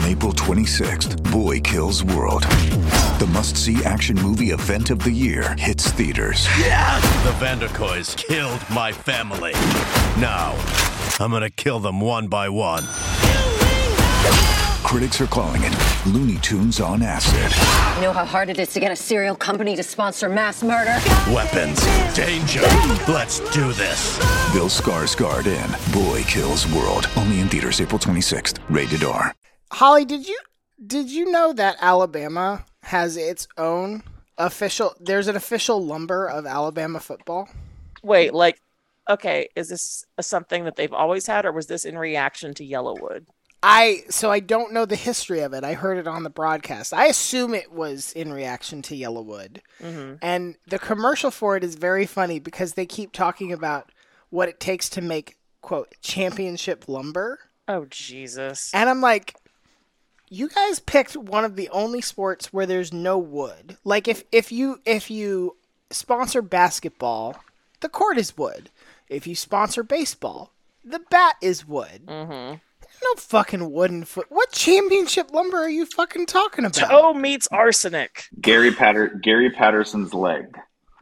On April 26th, Boy Kills World. The must-see action movie event of the year hits theaters. Yes! The Vanderkoys killed my family. Now, I'm gonna kill them one by one. Critics are calling it Looney Tunes on acid. You know how hard it is to get a cereal company to sponsor mass murder? Weapons, danger. Let's do this. Bill Skarsgård in Boy Kills World. Only in theaters April 26th. Rated R. Holly, did you know that Alabama has its own there's an official lumber of Alabama football? Wait, okay, is this something that they've always had, or was this in reaction to Yellowwood? So I don't know the history of it. I heard it on the broadcast. I assume it was in reaction to Yellowwood. Mm-hmm. And the commercial for it is very funny because they keep talking about what it takes to make, quote, championship lumber. Oh, Jesus. And I'm like, you guys picked one of the only sports where there's no wood. Like if you sponsor basketball, the court is wood. If you sponsor baseball, the bat is wood. Mm-hmm. No fucking wooden foot. What championship lumber are you fucking talking about? Toe meets arsenic. Gary Patterson's leg.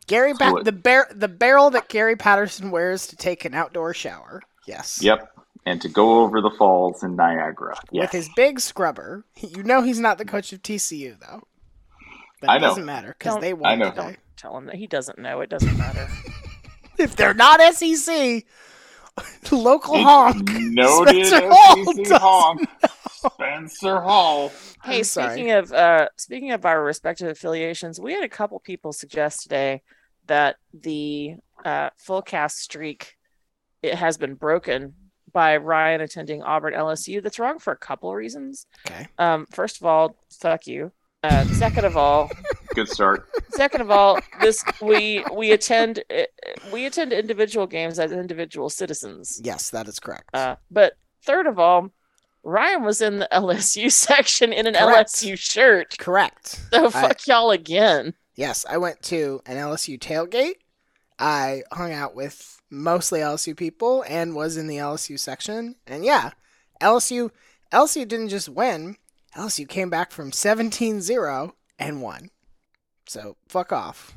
The barrel that Gary Patterson wears to take an outdoor shower. Yes. Yep. And to go over the falls in Niagara. Yes. With his big scrubber. You know he's not the coach of TCU, though. But I it know. doesn't matter, because they won today. Tell him that he doesn't know. It doesn't matter. If they're not SEC, local honk. Noted Spencer SEC honk. Spencer Hall. Hey, speaking of our respective affiliations, we had a couple people suggest today that the full cast streak it has been broken by Ryan attending Auburn LSU. That's wrong for a couple of reasons. Okay. First of all, fuck you. Second of all, good start. Second of all, we attend individual games as individual citizens. Yes, that is correct. But third of all, Ryan was in the LSU section in an LSU shirt. Correct. So fuck y'all again. Yes, I went to an LSU tailgate. I hung out with mostly LSU people and was in the LSU section. And yeah, LSU didn't just win. LSU came back from 17-0 and won. So, fuck off.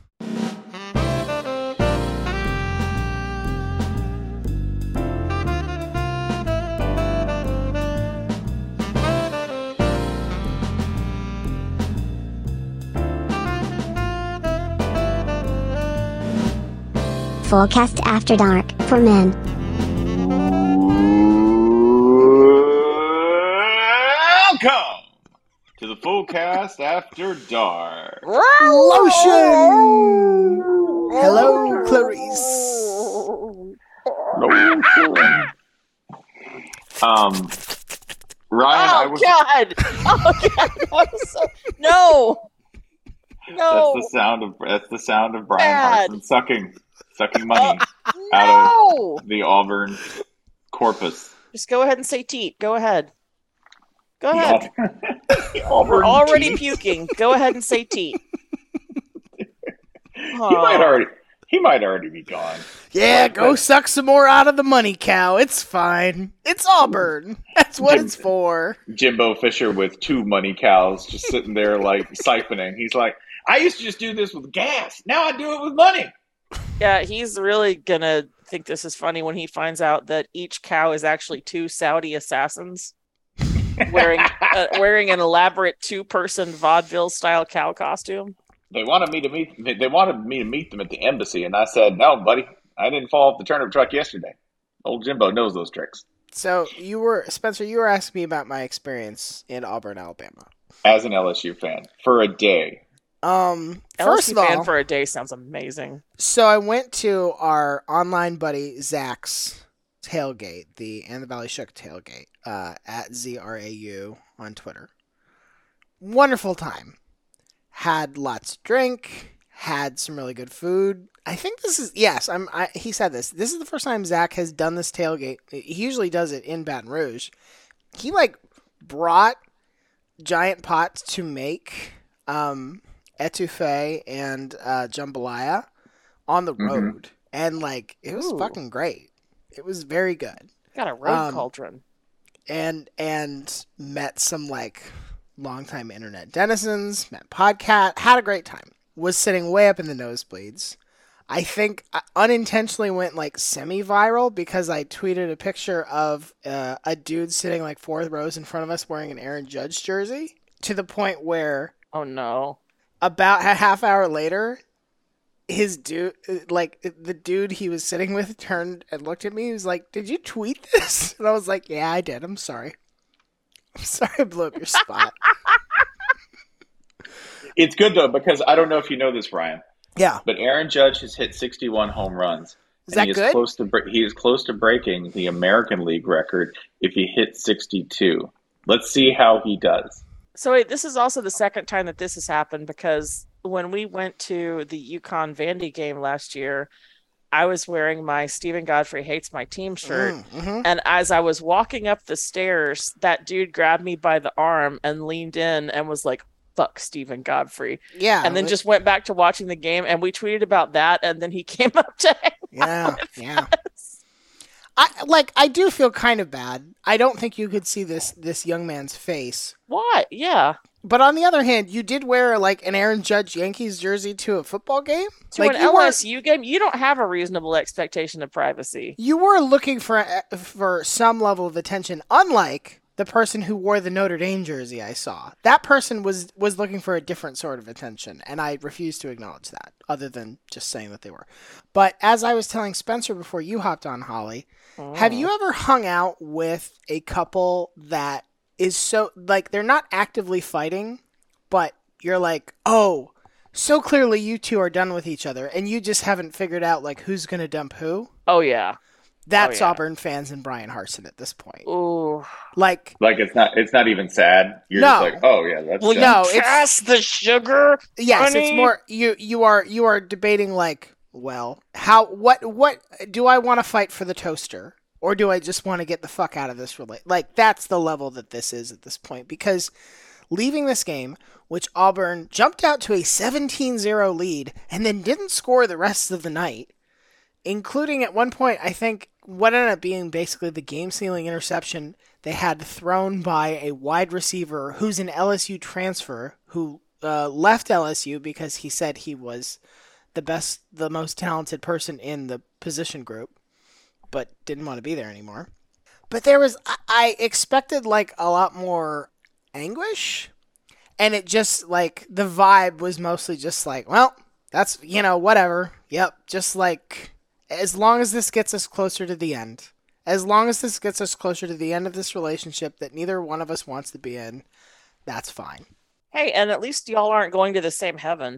Fullcast After Dark for men. Welcome to the Fullcast After Dark. Lotion! Hello, Clarice. Lotion. Ryan, God! No! That's the sound of Brian Harson sucking money No! out of the Auburn corpus. Just go ahead and say teat. Go ahead. Go ahead. We're already puking. Go ahead and say teat. He might already be gone. Yeah, go suck some more out of the money cow. It's fine. It's Auburn. That's what it's for. Jimbo Fisher with 2 money cows just sitting there like siphoning. He's like, I used to just do this with gas. Now I do it with money. Yeah, he's really gonna think this is funny when he finds out that each cow is actually 2 Saudi assassins wearing an elaborate 2-person vaudeville-style cow costume. They wanted me to meet them at the embassy, and I said, "No, buddy, I didn't fall off the turnip truck yesterday." Old Jimbo knows those tricks. So Spencer, you were asking me about my experience in Auburn, Alabama, as an LSU fan for a day. First of all, fan for a day sounds amazing. So I went to our online buddy Zach's tailgate, the And the Valley Shook tailgate, at ZRAU on Twitter. Wonderful time. Had lots to drink. Had some really good food. I think this is he said this. This is the first time Zach has done this tailgate. He usually does it in Baton Rouge. He brought giant pots to make etouffee and jambalaya on the road, and it was fucking great. It was very good. Got a road cauldron. and met some like longtime internet denizens, met Podcat, had a great time. Was sitting way up in the nosebleeds. I think I unintentionally went like semi-viral because I tweeted a picture of a dude sitting like fourth rows in front of us wearing an Aaron Judge jersey, to the point where Oh no. about a half hour later, the dude he was sitting with turned and looked at me. He was like, "Did you tweet this?" And I was like, "Yeah, I did. I'm sorry. I'm sorry I blew up your spot." It's good though, because I don't know if you know this, Ryan, Yeah. but Aaron Judge has hit 61 home runs. Is that he good? He is close to breaking the American League record if he hits 62. Let's see how he does. So wait, this is also the second time that this has happened, because when we went to the UConn Vandy game last year, I was wearing my Stephen Godfrey Hates My Team shirt. Mm-hmm. And as I was walking up the stairs, that dude grabbed me by the arm and leaned in and was like, "Fuck Stephen Godfrey." Yeah. And then just went back to watching the game, and we tweeted about that, and then he came up to hang Yeah. with Yeah. us. I do feel kind of bad. I don't think you could see this young man's face. What? Yeah. But on the other hand, you did wear like an Aaron Judge Yankees jersey to a football game. To Like, an you were- LSU game, you don't have a reasonable expectation of privacy. You were looking for some level of attention, unlike the person who wore the Notre Dame jersey I saw. That person was looking for a different sort of attention, and I refuse to acknowledge that, other than just saying that they were. But as I was telling Spencer before you hopped on, Holly, have you ever hung out with a couple that is so, like, they're not actively fighting, but you're like, oh, so clearly you two are done with each other, and you just haven't figured out, like, who's going to dump who? Oh, yeah. That's yeah. Auburn fans and Brian Harsin at this point. Ooh. Like, It's not even sad. You're No. just like, oh yeah, that's Will sad. No, you it's- pass the sugar? yes, it's honey? more you are debating like, well, what do I want to fight for the toaster, or do I just want to get the fuck out of this Like, that's the level that this is at this point, because leaving this game, which Auburn jumped out to a 17-0 lead and then didn't score the rest of the night, including at one point, I think, what ended up being basically the game-sealing interception they had thrown by a wide receiver who's an LSU transfer who left LSU because he said he was the most talented person in the position group, but didn't want to be there anymore. But I expected like a lot more anguish, and it just like the vibe was mostly just like, well, that's, whatever. Yep, just like, as long as this gets us closer to the end. As long as this gets us closer to the end of this relationship that neither one of us wants to be in, that's fine. Hey, and at least y'all aren't going to the same heaven.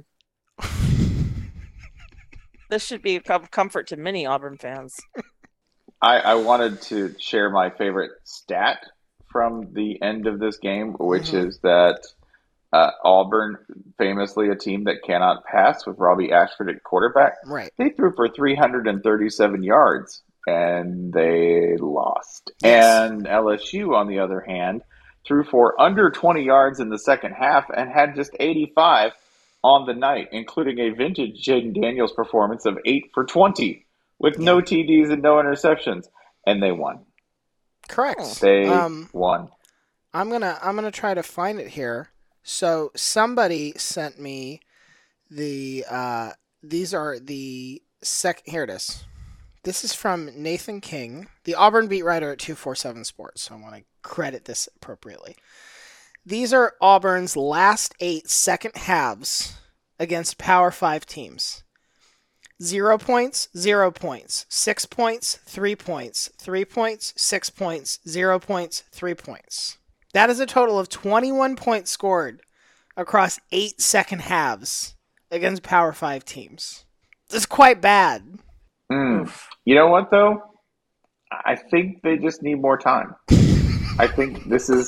This should be a comfort to many Auburn fans. I wanted to share my favorite stat from the end of this game, which is that Auburn, famously a team that cannot pass with Robbie Ashford at quarterback, Right. they threw for 337 yards and they lost. Yes. And LSU, on the other hand, threw for under 20 yards in the second half and had just 85 on the night, including a vintage Jaden Daniels performance of 8 for 20 with no TDs and no interceptions. And they won. Correct. They won. I'm gonna try to find it here. So somebody sent me the these are the here it is. This is from Nathan King, the Auburn beat writer at 247 Sports. So I want to credit this appropriately. These are Auburn's last 8 second halves against Power 5 teams. 0 points, 0 points, 6 points, 3 points, 3 points, 6 points, 0 points, 3 points. That is a total of 21 points scored across 8 second halves against Power 5 teams. This is quite bad. You know what, though? I think they just need more time. I think this is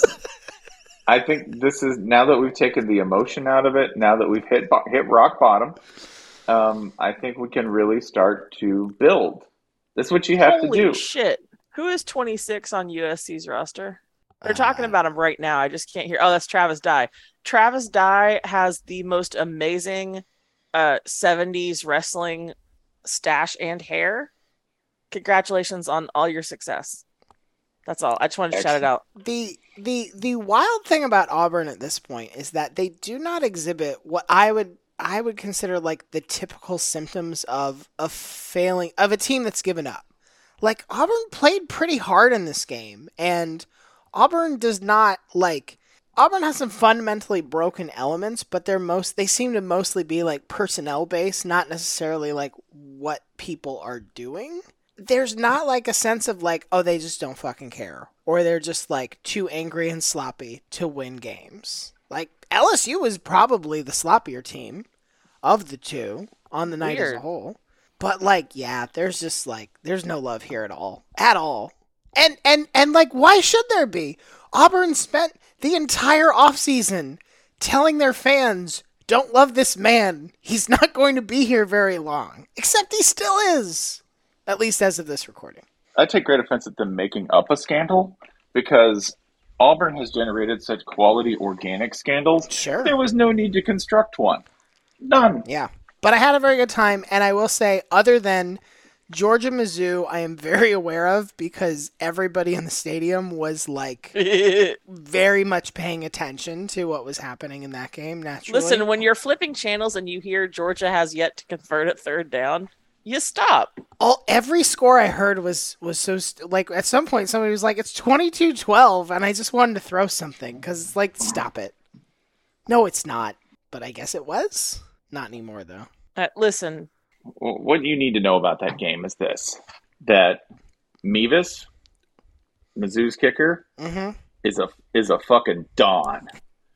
now that we've taken the emotion out of it, now that we've hit rock bottom, I think we can really start to build. That's what you have to do. Holy shit. Who is 26 on USC's roster? They're talking about him right now. I just can't hear. Oh, that's Travis Dye. Travis Dye has the most amazing 70s wrestling stash and hair. Congratulations on all your success. That's all. I just wanted to shout it out. The wild thing about Auburn at this point is that they do not exhibit what I would consider like the typical symptoms of a team that's given up. Like, Auburn played pretty hard in this game, and Auburn has some fundamentally broken elements, but they seem to mostly be like personnel based, not necessarily like what people are doing. There's not like a sense of like, oh, they just don't fucking care, or they're just like too angry and sloppy to win games. Like, LSU was probably the sloppier team of the two on the night as a whole. But like, yeah, there's just like, there's no love here at all. And like, why should there be? Auburn spent the entire offseason telling their fans, don't love this man. He's not going to be here very long. Except he still is. At least as of this recording. I take great offense at them making up a scandal because Auburn has generated such quality organic scandals. Sure. There was no need to construct one. None. Yeah. But I had a very good time, and I will say, other than Georgia Mizzou, I am very aware of because everybody in the stadium was like very much paying attention to what was happening in that game. Naturally, listen, when you're flipping channels and you hear Georgia has yet to convert at third down, you stop. Every score I heard was so like at some point somebody was like, it's 22-12, and I just wanted to throw something because it's like, stop it. No, it's not, but I guess it was. Not anymore, though. Listen. What you need to know about that game is this. That Mevis, Mizzou's kicker, is a fucking Don.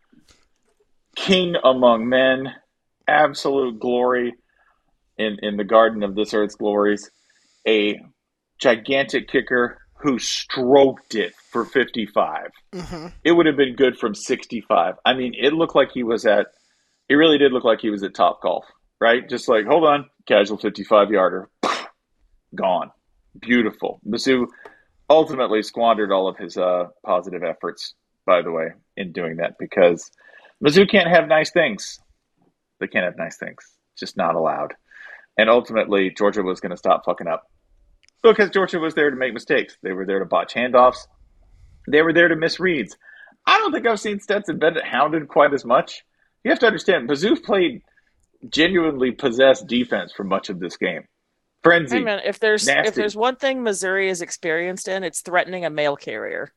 King among men. Absolute glory in the garden of this earth's glories. A gigantic kicker who stroked it for 55. It would have been good from 65. I mean, it looked like he really did look like he was at Topgolf, right? Just like, hold on, casual 55-yarder, gone. Beautiful. Mizzou ultimately squandered all of his positive efforts, by the way, in doing that because Mizzou can't have nice things. They can't have nice things. Just not allowed. And ultimately, Georgia was going to stop fucking up because Georgia was there to make mistakes. They were there to botch handoffs. They were there to miss reads. I don't think I've seen Stetson Bennett hounded quite as much. You have to understand, Mizzou played genuinely possessed defense for much of this game. Frenzy. Hey man, if there's one thing Missouri is experienced in, it's threatening a mail carrier.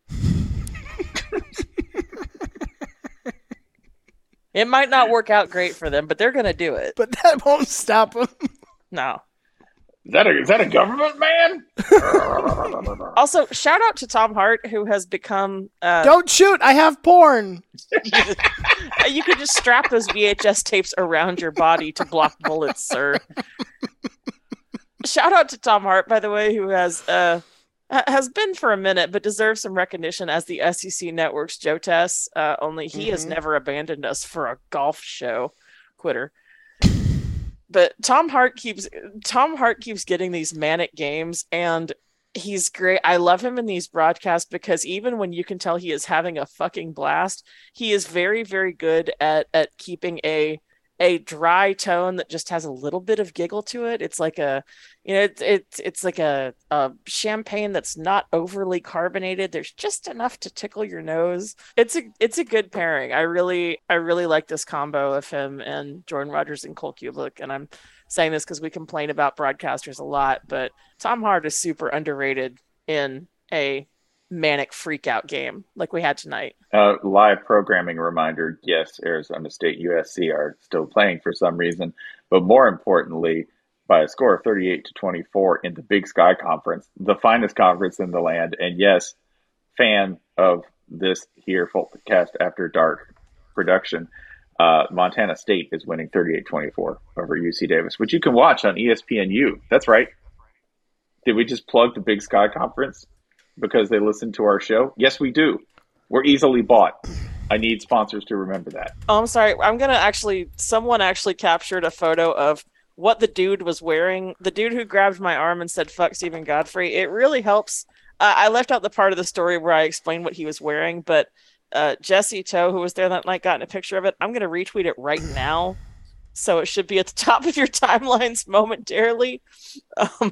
It might not work out great for them, but they're going to do it. But that won't stop them. No. Is that a government man? Also, shout out to Tom Hart, who has become... Don't shoot! I have porn! You could just strap those VHS tapes around your body to block bullets, sir. Shout out to Tom Hart, by the way, who has been for a minute, but deserves some recognition as the SEC Network's Joe Tess. Only he has never abandoned us for a golf show. Quitter. But Tom Hart keeps getting these manic games, and he's great. I love him in these broadcasts because even when you can tell he is having a fucking blast, he is very, very good at keeping a dry tone that just has a little bit of giggle to it. It's like it's like a champagne that's not overly carbonated. There's just enough to tickle your nose. It's a good pairing. I really like this combo of him and Jordan Rogers and Cole Kublik. And I'm saying this because we complain about broadcasters a lot, but Tom Hart is super underrated in a manic freak out game like we had tonight. Live programming reminder, yes, Arizona State USC are still playing for some reason, but more importantly, by a score of 38-24 in the Big Sky Conference, the finest conference in the land. And yes, fan of this here Fullcast After Dark production, Montana State is winning 38-24 over UC Davis, which you can watch on ESPNU. That's right. Did we just plug the Big Sky Conference because they listen to our show? Yes, we do. We're easily bought. I need sponsors to remember that. Oh, I'm sorry. Someone actually captured a photo of what the dude was wearing. The dude who grabbed my arm and said, "Fuck Stephen Godfrey." It really helps. I left out the part of the story where I explained what he was wearing, but Jesse Toe, who was there that night, got in a picture of it. I'm going to retweet it right now. So it should be at the top of your timelines momentarily.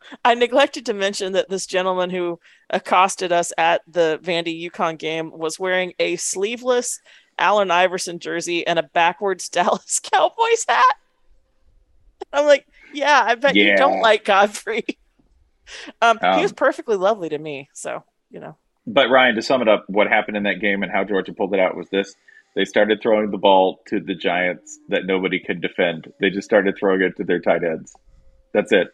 I neglected to mention that this gentleman who accosted us at the Vandy UConn game was wearing a sleeveless Allen Iverson jersey and a backwards Dallas Cowboys hat. I'm like, yeah, I bet you don't like Godfrey. He was perfectly lovely to me, so, you know. But Ryan, to sum it up, what happened in that game and how Georgia pulled it out was this. They started throwing the ball to the Giants that nobody could defend. They just started throwing it to their tight ends. That's it.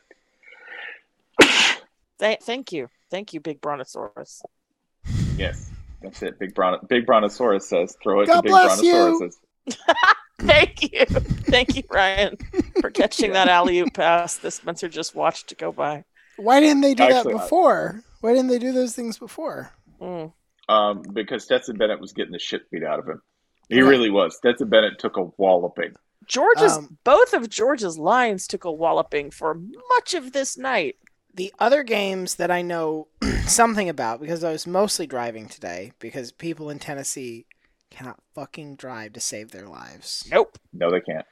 Thank you. Thank you, Big Brontosaurus. Yes, that's it. Big Brontosaurus says, throw it God to Big bless you. Brontosauruses. Thank you. Thank you, Ryan, for catching that alley-oop pass that Spencer just watched go by. Why didn't they do Actually, that before? Why didn't they do those things before? Because Stetson Bennett was getting the shit beat out of him. He really was. Stetson Bennett took a walloping. Both of Georgia's lines took a walloping for much of this night. The other games that I know something about, because I was mostly driving today, because people in Tennessee cannot fucking drive to save their lives. Nope. No, they can't.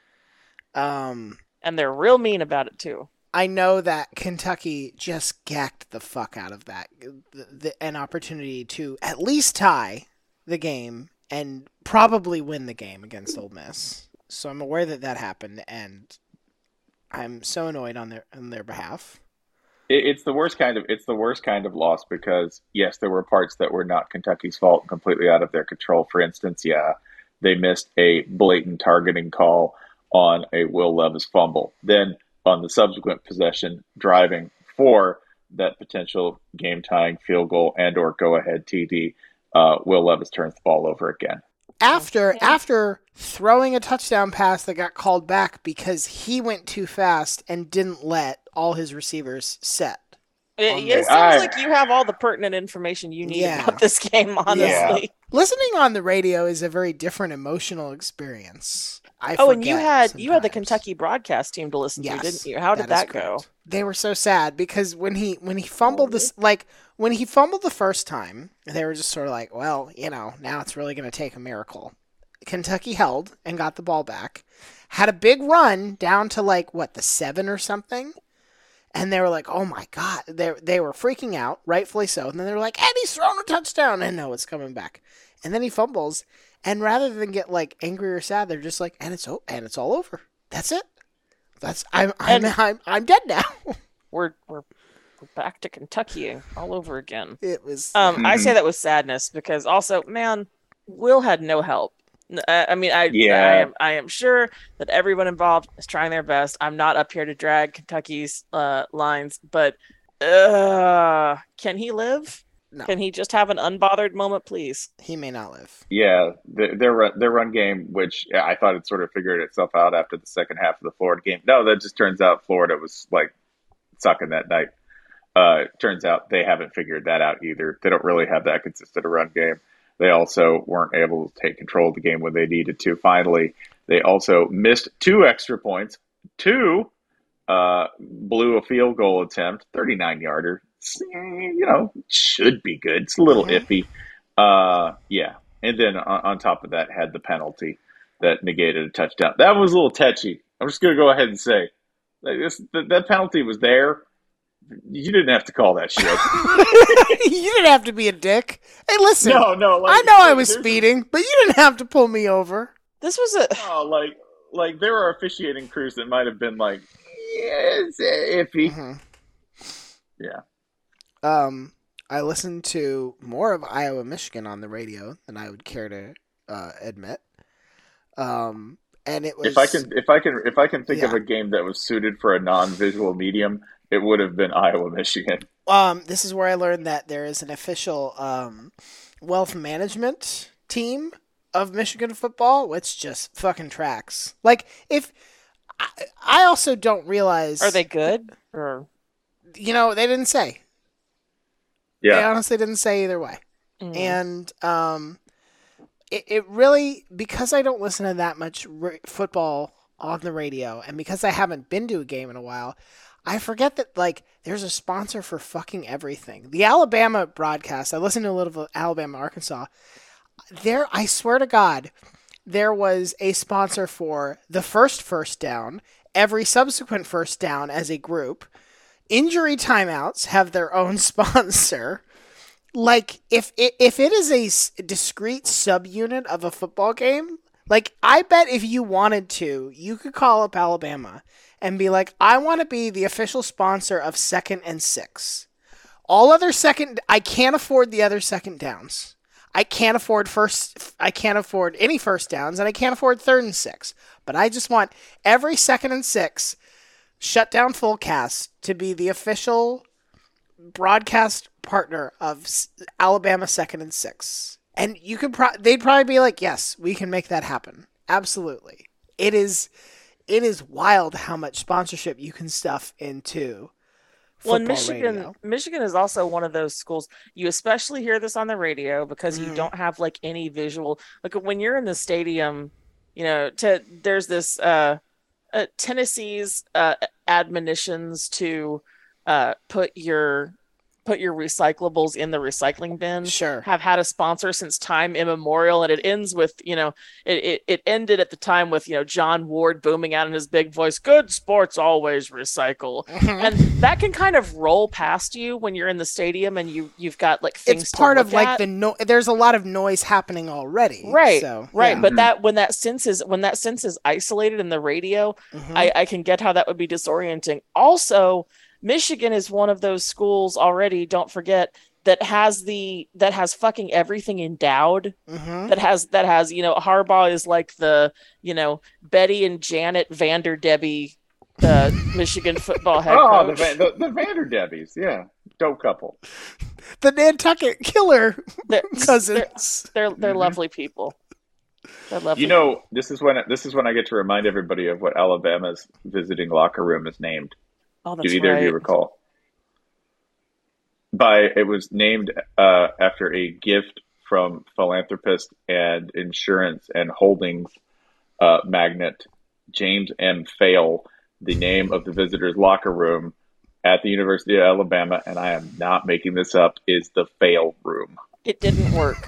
And they're real mean about it, too. I know that Kentucky just gacked the fuck out of that. An opportunity to at least tie the game and probably win the game against Ole Miss. So I'm aware that happened, and I'm so annoyed on their behalf. It's the worst kind of loss because yes, there were parts that were not Kentucky's fault, completely out of their control. For instance, they missed a blatant targeting call on a Will Levis fumble. Then on the subsequent possession, driving for that potential game-tying field goal and or go-ahead TD, Will Levis turns the ball over again. After throwing a touchdown pass that got called back because he went too fast and didn't let all his receivers set. It seems like you have all the pertinent information you need about this game, honestly. Yeah. Listening on the radio is a very different emotional experience. And you had the Kentucky broadcast team to listen to, didn't you? How did that go? They were so sad because when he fumbled when he fumbled the first time, they were just sort of like, well, now it's really going to take a miracle. Kentucky held and got the ball back, had a big run down to the 7 or something. And they were like, oh my God. They were freaking out, rightfully so. And then they were like, and he's thrown a touchdown. And no, it's coming back. And then he fumbles. And rather than get angry or sad, they're just like, and it's all over. That's it. I'm dead now. We're back to Kentucky all over again. It was. I say that with sadness because also, man, Will had no help. I am sure that everyone involved is trying their best. I'm not up here to drag Kentucky's lines, but can he live? No. Can he just have an unbothered moment, please? He may not live. Yeah, their run game, which I thought it sort of figured itself out after the second half of the Florida game. No, that just turns out Florida was sucking that night. Turns out they haven't figured that out either. They don't really have that consistent a run game. They also weren't able to take control of the game when they needed to. Finally, they also missed 2 extra points. 2 blew a field goal attempt, 39-yarder. Should be good. It's a little iffy. And then on top of that, had the penalty that negated a touchdown. That was a little touchy. I'm just going to go ahead and say that penalty was there. You didn't have to call that shit. You didn't have to be a dick. Hey, listen. No. I know I was speeding, but you didn't have to pull me over. This was a. Oh, there are officiating crews that might have been it's iffy. Mm-hmm. Yeah. I listened to more of Iowa, Michigan on the radio than I would care to admit. And it was. If I can think of a game that was suited for a non-visual medium, it would have been Iowa, Michigan. This is where I learned that there is an official wealth management team of Michigan football, which just fucking tracks. If I also don't realize, are they good or they didn't say. Yeah, they honestly didn't say either way, and it really, because I don't listen to that much football on the radio, and because I haven't been to a game in a while, I forget that there's a sponsor for fucking everything. The Alabama broadcast, I listened to a little of Alabama, Arkansas. There, I swear to God, there was a sponsor for the first down, every subsequent first down as a group, injury timeouts have their own sponsor. Like, if it is a discrete subunit of a football game, like, I bet if you wanted to, you could call up Alabama and be like, I want to be the official sponsor of 2nd and 6. All other I can't afford the other second downs. I can't afford any first downs, and I can't afford 3rd and 6. But I just want every 2nd and 6 shutdown fullcast to be the official broadcast partner of Alabama 2nd and 6. And you could they'd probably be like, yes, we can make that happen. Absolutely. It is wild how much sponsorship you can stuff into Well, football radio. Michigan is also one of those schools. You especially hear this on the radio because you don't have like any visual. Like when you're in the stadium, you know, there's this Tennessee's admonitions to put your recyclables in the recycling bin. Sure. Have had a sponsor since time immemorial, and it ends with, you know, it ended at the time with, you know, John Ward booming out in his big voice, "Good sports always recycle." And that can kind of roll past you when you're in the stadium and you've got like things. It's part to of look like at. there's a lot of noise happening already. Right. So, right. yeah. But when that sense is isolated in the radio, I can get how that would be disorienting. Also, Michigan is one of those schools already, don't forget, that has fucking everything endowed. That has, you know, Harbaugh is like the, you know, Betty and Janet Vanderdebbie, the Michigan football head coach. The Vanderdebbies, yeah. Dope couple. The Nantucket Killer cousins. They're lovely people. They're lovely. You know, this is when I get to remind everybody of what Alabama's visiting locker room is named. Oh, that's Do either of you recall? It was named after a gift from philanthropist and insurance and holdings magnate James M. Fail. The name of the visitors' locker room at the University of Alabama, and I am not making this up, is the Fail Room. It didn't work.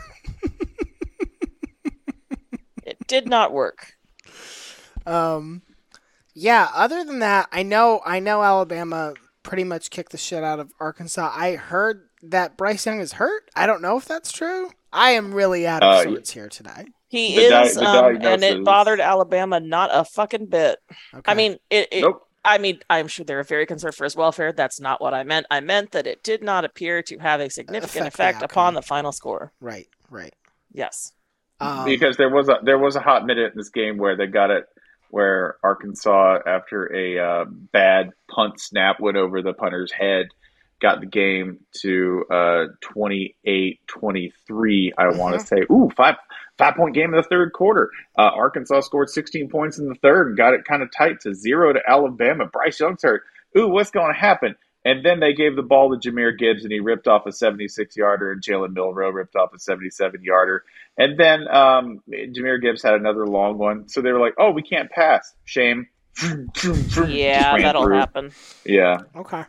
It did not work. Yeah, other than that, I know Alabama pretty much kicked the shit out of Arkansas. I heard that Bryce Young is hurt. I don't know if that's true. I am really out of sorts here today. He is, and it bothered Alabama not a fucking bit. Okay. I mean, Nope. I mean, I'm sure they're very concerned for his welfare. That's not what I meant. I meant that it did not appear to have a significant effect upon the final score. Right. Yes. Because there was a hot minute in this game where they got it, where Arkansas, after a bad punt snap went over the punter's head, got the game to 28-23, I want to say. Ooh, five-point game in the third quarter. Arkansas scored 16 points in the third and got it kind of tight to 0 to Alabama. Bryce Young's hurt. Ooh, what's going to happen? And then they gave the ball to Jahmyr Gibbs, and he ripped off a 76-yarder, and Jalen Milroe ripped off a 77-yarder. And then Jahmyr Gibbs had another long one. So they were like, oh, we can't pass. Shame. Yeah, that'll happen. Yeah. Okay.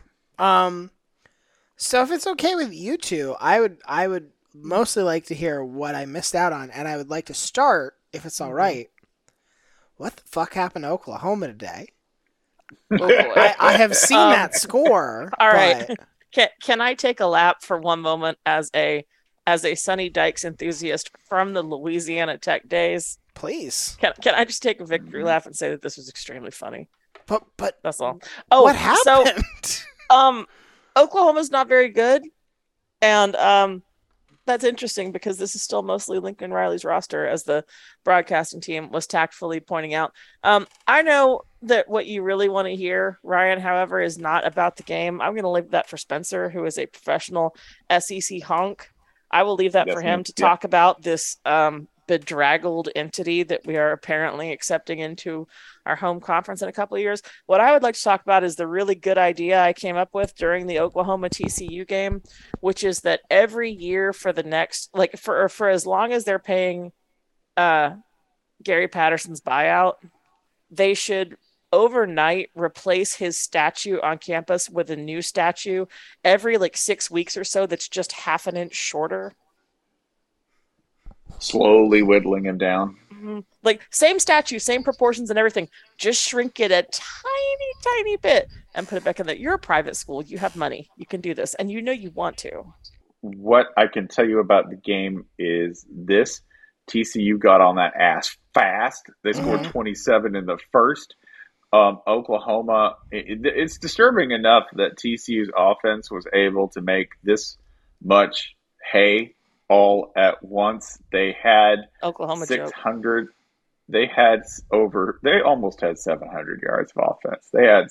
So if it's okay with you two, I would mostly like to hear what I missed out on, and I would like to start, if it's all right. What the fuck happened to Oklahoma today? Oh, boy. I have seen that score. All right. Can I take a lap for one moment as a Sonny Dykes enthusiast from the Louisiana Tech days? Please. Can I just take a victory lap and say that this was extremely funny? But that's all. Oh, what happened? So, Oklahoma's not very good, and that's interesting because this is still mostly Lincoln Riley's roster, as the broadcasting team was tactfully pointing out. I know that what you really want to hear, Ryan, however, is not about the game. I'm going to leave that for Spencer, who is a professional SEC honk. I will leave that for him to talk about this bedraggled entity that we are apparently accepting into our home conference in a couple of years. What I would like to talk about is the really good idea I came up with during the Oklahoma TCU game, which is that every year for the next, like for as long as they're paying Gary Patterson's buyout, they should overnight replace his statue on campus with a new statue every 6 weeks or so that's just half an inch shorter. Slowly whittling him down. Mm-hmm. like same statue, same proportions and everything. Just shrink it a tiny, tiny bit and put it back in there. You're a private school. You have money. You can do this, and you know you want to. What I can tell you about the game is this: TCU got on that ass fast. They scored 27 in the first. Oklahoma, it's disturbing enough that TCU's offense was able to make this much hay all at once. They had Oklahoma 600. They almost had 700 yards of offense. They had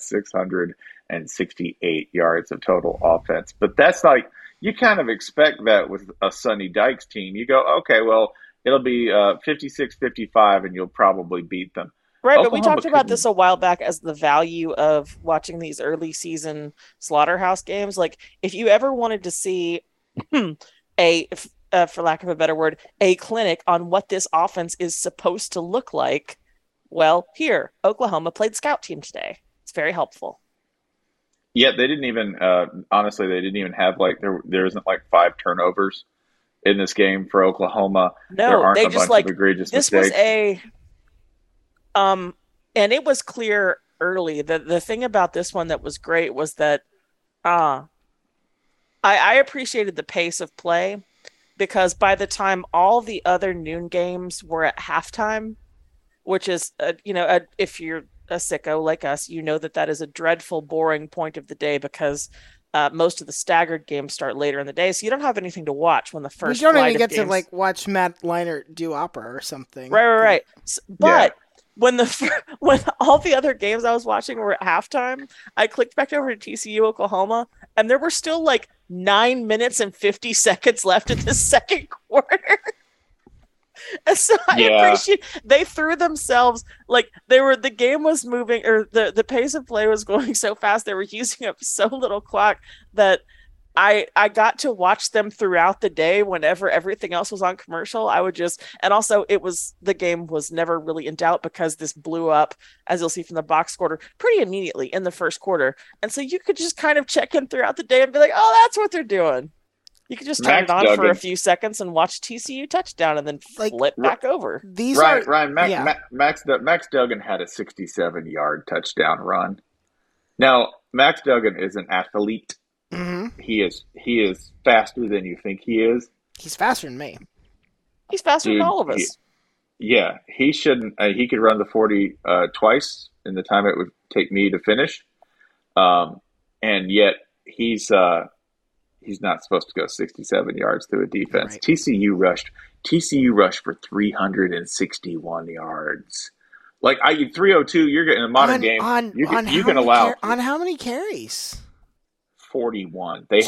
668 yards of total offense. But that's like, you kind of expect that with a Sonny Dykes team. You go, okay, well, it'll be 56-55 and you'll probably beat them. Right, but we talked about this a while back as the value of watching these early season slaughterhouse games. Like, if you ever wanted to see for lack of a better word, a clinic on what this offense is supposed to look like, well, here, Oklahoma played scout team today. It's very helpful. Yeah, they didn't even, honestly, they didn't even have, like, there isn't, like, 5 turnovers in this game for Oklahoma. No, there aren't they a just, bunch of egregious mistakes. And it was clear early that the thing about this one that was great was that I appreciated the pace of play, because by the time all the other noon games were at halftime, which is, if you're a sicko like us, you know that is a dreadful, boring point of the day, because most of the staggered games start later in the day, so you don't have anything to watch when the first. You don't even get to like watch Matt Leinart do opera or something. Right. But when all the other games I was watching were at halftime, I clicked back over to TCU Oklahoma, and there were still like 9 minutes and 50 seconds left in the second quarter. And so I appreciate they threw themselves, like, the game was moving, or the pace of play was going so fast, they were using up so little clock that I got to watch them throughout the day whenever everything else was on commercial. I would just, and also the game was never really in doubt, because this blew up, as you'll see from the box score, pretty immediately in the first quarter. And so you could just kind of check in throughout the day and be like, oh, that's what they're doing. You could just turn it on for a few seconds and watch TCU touchdown and then flip back over. Max Duggan had a 67-yard touchdown run. Now, Max Duggan is an athlete. Mm-hmm. He is faster than you think he is. He's faster than me. He's faster than all of us. He shouldn't. He could run the 40 twice in the time it would take me to finish, and yet he's not supposed to go 67 yards through a defense. Right. TCU rushed for 361 yards. Like 302, you're getting a modern game. You can allow on how many carries? 41. They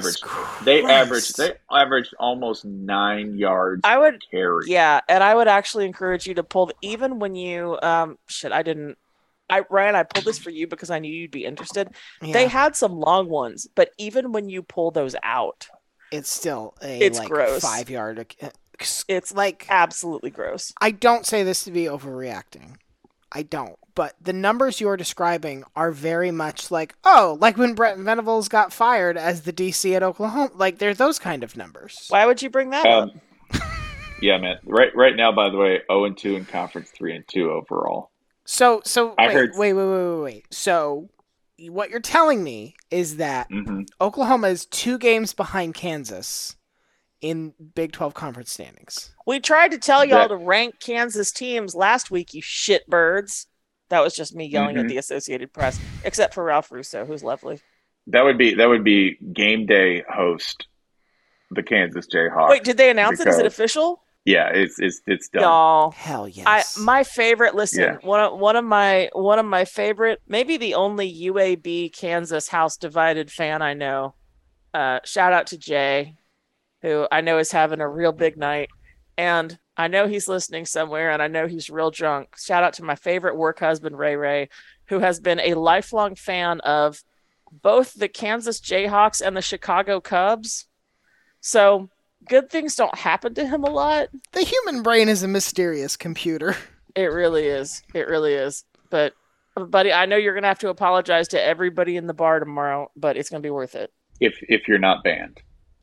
averaged almost 9 yards per carry. Yeah, and I would actually encourage you to pull even when you Ryan, I pulled this for you because I knew you'd be interested. Yeah. They had some long ones, but even when you pull those out, it's still gross. 5 yard. It's like absolutely gross. I don't say this to be overreacting. I don't. But the numbers you're describing are very much like when Brent Venables got fired as the DC at Oklahoma. Like, they're those kind of numbers. Why would you bring that up? Yeah, man. Right now, by the way, 0-2 in conference, 3-2 overall. So wait. So what you're telling me is that Oklahoma is 2 games behind Kansas in Big 12 conference standings. We tried to tell y'all to rank Kansas teams last week, you shitbirds. That was just me yelling at the Associated Press, except for Ralph Russo, who's lovely. That would be game day host, the Kansas Jayhawks. Wait, did they announce it? Is it official? Yeah, it's done. No, hell yes. My favorite. Listen, one of my favorite, maybe the only UAB Kansas house divided fan I know. Shout out to Jay, who I know is having a real big night, and I know he's listening somewhere, and I know he's real drunk. Shout out to my favorite work husband, Ray, who has been a lifelong fan of both the Kansas Jayhawks and the Chicago Cubs. So good things don't happen to him a lot. The human brain is a mysterious computer. It really is. It really is. But, buddy, I know you're going to have to apologize to everybody in the bar tomorrow, but it's going to be worth it. If you're not banned.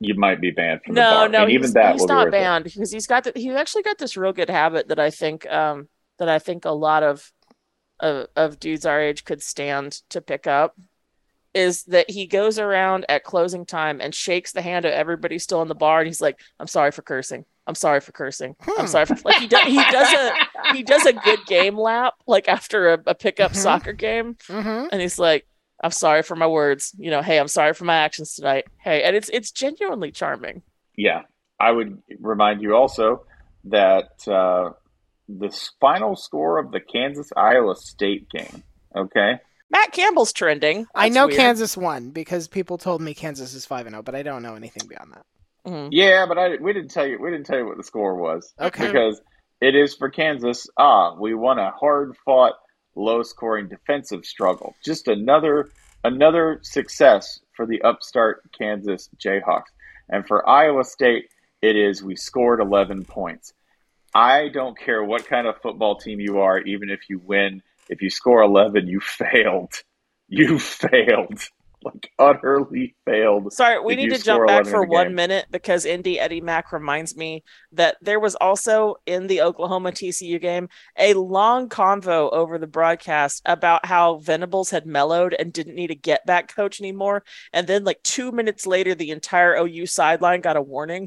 you might be banned from the No, bar. no, And even he's that will be not worth it. banned because he's actually got this real good habit that I think a lot of dudes our age could stand to pick up. Is that he goes around at closing time and shakes the hand of everybody still in the bar, and he's like, "I'm sorry for cursing. I'm sorry for cursing. I'm sorry for like he does a good game lap like after a pickup soccer game, and he's like, I'm sorry for my words. You know, hey, I'm sorry for my actions tonight. Hey, and it's genuinely charming. Yeah, I would remind you also that the final score of the Kansas-Iowa State game, okay? Matt Campbell's trending. I That's know weird. Kansas won because people told me Kansas is 5-0, but I don't know anything beyond that. Mhm. Yeah, but we didn't tell you what the score was. Okay. Because it is for Kansas. We won a hard-fought, low-scoring defensive struggle. Just another success for the upstart Kansas Jayhawks. And for Iowa State, it is we scored 11 points. I don't care what kind of football team you are, even if you win. If you score 11, you failed. You failed. Like, utterly failed. Sorry, we if need you to jump score back 11 for in the 1 game. minute because Indy Eddie Mack reminds me that there was also in the Oklahoma TCU game a long convo over the broadcast about how Venables had mellowed and didn't need a get back coach anymore. And then like 2 minutes later, the entire OU sideline got a warning.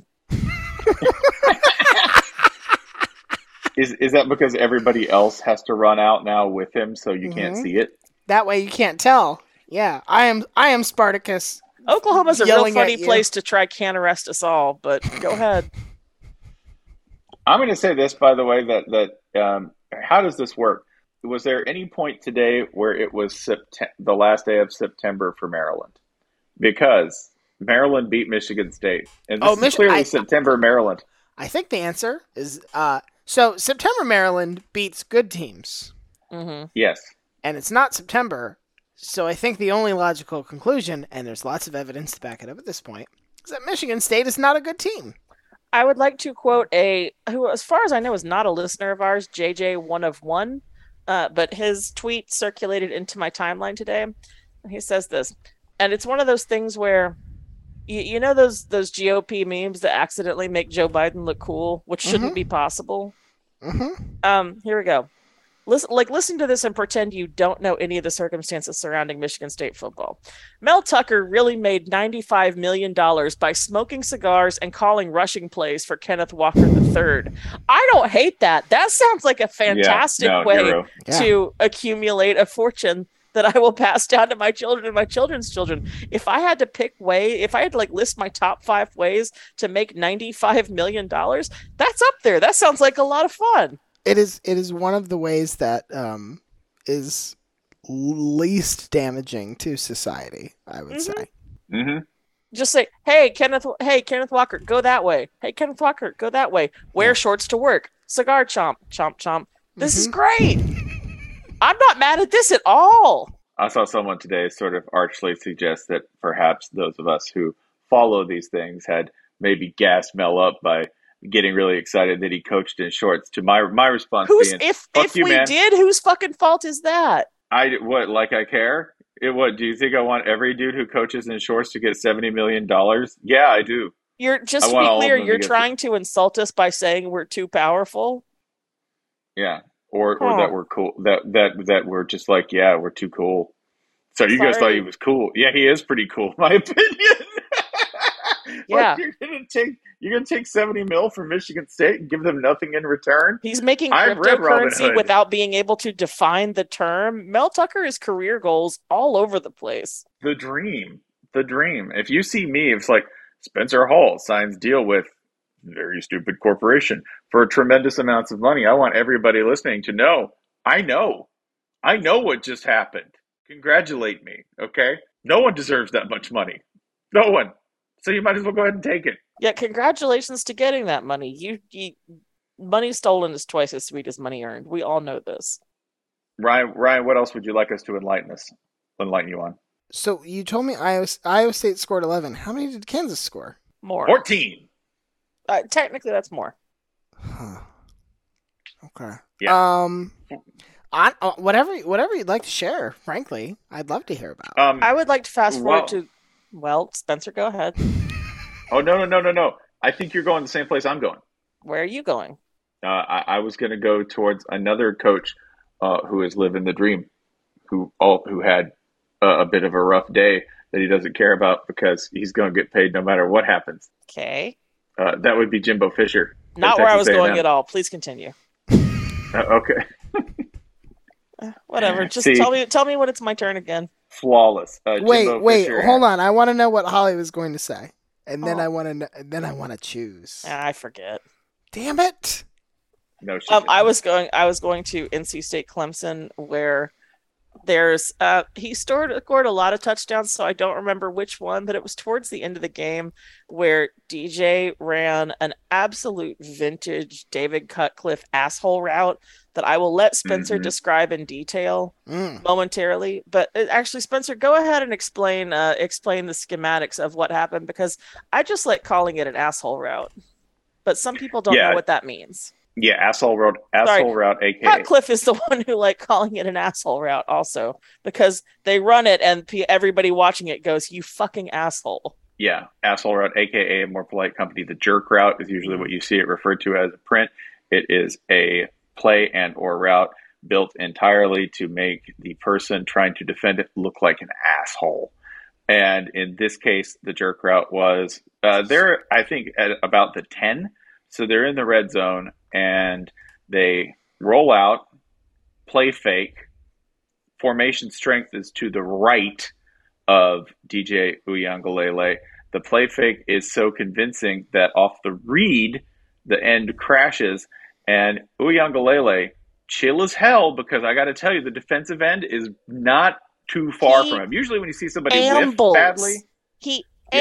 Is that because everybody else has to run out now with him so you can't see it? That way you can't tell. Yeah, I am Spartacus. Oklahoma's a real Yelling funny at you. place to try can arrest us all, but go ahead. I'm going to say this, by the way, that how does this work? Was there any point today where it was the last day of September for Maryland? Because Maryland beat Michigan State. And this is clearly September, Maryland. I think the answer is so September Maryland beats good teams. Mm-hmm. Yes. And it's not September. So I think the only logical conclusion, and there's lots of evidence to back it up at this point, is that Michigan State is not a good team. I would like to quote who, as far as I know, is not a listener of ours, JJ1 but his tweet circulated into my timeline today. He says this, and it's one of those things where, you know those GOP memes that accidentally make Joe Biden look cool, which shouldn't be possible. Here we go. Listen to this and pretend you don't know any of the circumstances surrounding Michigan State football. Mel Tucker really made $95 million by smoking cigars and calling rushing plays for Kenneth Walker III. I don't hate that. That sounds like a fantastic way to accumulate a fortune that I will pass down to my children and my children's children. If I had to list my top 5 ways to make $95 million, that's up there. That sounds like a lot of fun. It is one of the ways that is least damaging to society, I would say. Mm-hmm. Just say, hey, Kenneth Walker, go that way. Hey, Kenneth Walker, go that way. Wear shorts to work. Cigar chomp, chomp, chomp. This is great. I'm not mad at this at all. I saw someone today sort of archly suggest that perhaps those of us who follow these things had maybe gassed Mel up by getting really excited that he coached in shorts. To my response being, if we did, whose fucking fault is that? I care? Do you think I want every dude who coaches in shorts to get $70 million? Yeah, I do. You're just to be clear, you're trying to insult us by saying we're too powerful. Yeah. Or that we're cool. That we're just like, yeah, we're too cool. So you guys thought he was cool. Yeah, he is pretty cool, in my opinion. Yeah. You're gonna take 70 mil from Michigan State and give them nothing in return? He's making cryptocurrency without being able to define the term. Mel Tucker has career goals all over the place. The dream. If you see me, it's like Spencer Hall signs deal with very stupid corporation for tremendous amounts of money. I want everybody listening to know. I know what just happened. Congratulate me, okay? No one deserves that much money. No one. So you might as well go ahead and take it. Yeah, congratulations to getting that money. You money stolen is twice as sweet as money earned. We all know this. Ryan, what else would you like us to enlighten you on? So you told me Iowa State scored 11. How many did Kansas score? More. 14. Technically, that's more. Huh. Okay. Yeah. Whatever you'd like to share, frankly, I'd love to hear about. I would like to fast forward to. Well, Spencer, go ahead. Oh, no. I think you're going the same place I'm going. Where are you going? I was going to go towards another coach who is living the dream, who had a bit of a rough day that he doesn't care about because he's going to get paid no matter what happens. Okay. That would be Jimbo Fisher. Not where I was going at all. Please continue. Okay. Whatever. Just See, tell me when it's my turn again. Flawless. Wait, Jimbo Fisher. hold on. I want to know what Holly was going to say, and then I want to choose. I forget. Damn it! No, I was going to NC State Clemson, where there's he scored a lot of touchdowns, so I don't remember which one, but it was towards the end of the game where DJ ran an absolute vintage David Cutcliffe asshole route that I will let Spencer describe in detail momentarily. But actually, Spencer, go ahead and explain the schematics of what happened, because I just like calling it an asshole route, but some people don't know what that means. Yeah, asshole route, aka. Cutcliffe is the one who like calling it an asshole route also, because they run it and everybody watching it goes, "You fucking asshole." Yeah, asshole route, aka a more polite company. The jerk route is usually what you see it referred to as in print. It is a play and or route built entirely to make the person trying to defend it look like an asshole. And in this case, the jerk route was they're, I think, at about the 10. So they're in the red zone and they roll out, play fake. Formation strength is to the right of DJ Uiagalelei. The play fake is so convincing that off the read, the end crashes. And Uiagalelei, chill as hell, because I got to tell you, the defensive end is not too far from him. Usually when you see somebody lift badly, he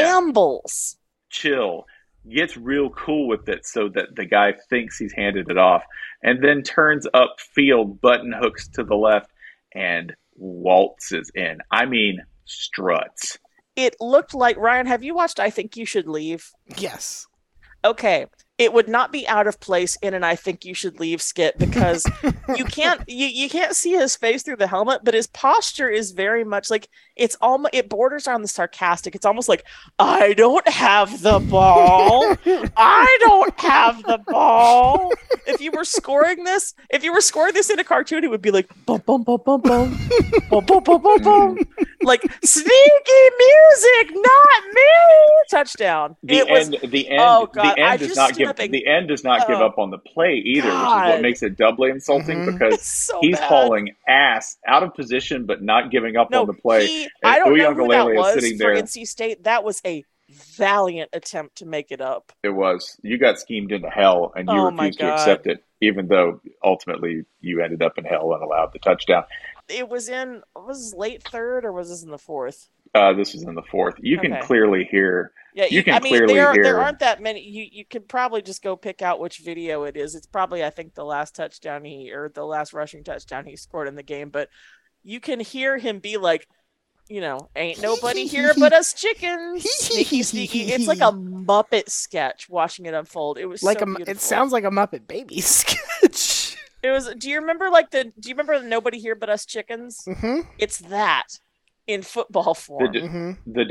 ambles. Chill. Gets real cool with it so that the guy thinks he's handed it off, and then turns upfield, button hooks to the left, and waltzes in. I mean, struts. It looked like, Ryan, have you watched I Think You Should Leave? Yes. Okay. It would not be out of place in an I Think You Should Leave skit, because you can't see his face through the helmet, but his posture is very much like it borders on the sarcastic. It's almost like, I don't have the ball. I don't have the ball. If you were scoring this in a cartoon, it would be like bum bum bum bum bum bum bum bum bum bum. Like sneaky music, not me. Touchdown. The end does not give up on the play either, which is what makes it doubly insulting, because he's hauling ass out of position but not giving up on the play. I don't know who that was for NC State. That was a valiant attempt to make it up. It was. You got schemed into hell, and you refused to accept it, even though ultimately you ended up in hell and allowed the touchdown. It was late third, or was this in the fourth? This was in the fourth. You can clearly hear. Yeah, there aren't that many. You could probably just go pick out which video it is. It's probably, I think, the last rushing touchdown he scored in the game. But you can hear him be like, ain't nobody here but us chickens. Sneaky. It's like a Muppet sketch watching it unfold. It was like so beautiful. It sounds like a Muppet Baby sketch. It was. Do you remember Nobody Here But Us Chickens? Mm-hmm. It's that in football form. The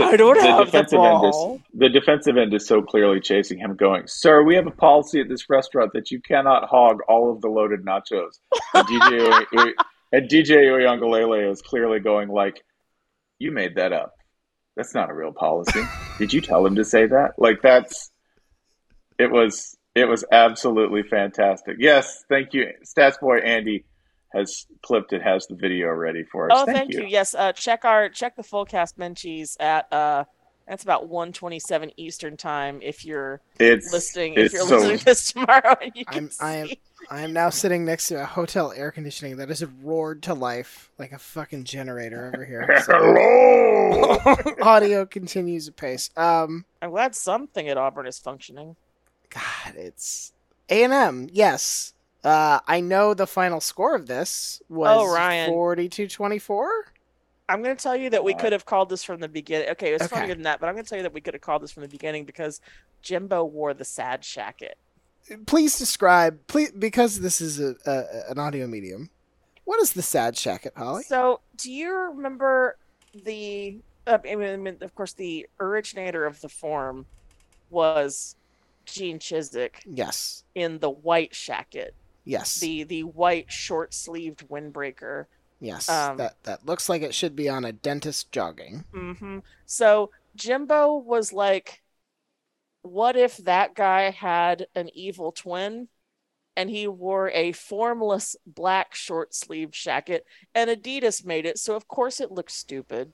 defensive end is so clearly chasing him, going, "Sir, we have a policy at this restaurant that you cannot hog all of the loaded nachos." And DJ Uiagalelei is clearly going like, "You made that up. That's not a real policy. Did you tell him to say that?" Like it was absolutely fantastic. Yes, thank you. Stats Boy Andy has clipped it, has the video ready for us. Oh, thank you. Yes, check the full cast Menchies at that's about 1:27 Eastern time if you're listening to this tomorrow, and you can see. I am now sitting next to a hotel air conditioning that has roared to life like a fucking generator over here. So. Hello. Audio continues apace. I'm glad something at Auburn is functioning. God, it's A&M. Yes. I know the final score of this was 42-24. I'm going to tell you that we could have called this from the beginning. Okay, it was funnier than that, but I'm going to tell you that we could have called this from the beginning because Jimbo wore the sad shacket. Please describe, because this is an audio medium. What is the sad shacket, Holly? So, do you remember of course, the originator of the form was Gene Chizik Yes. in the white shacket, Yes. the white short-sleeved windbreaker. Yes. That looks like it should be on a dentist jogging. Mm-hmm. So Jimbo was like, what if that guy had an evil twin and he wore a formless black short-sleeved shacket, and Adidas made it, so of course it looked stupid.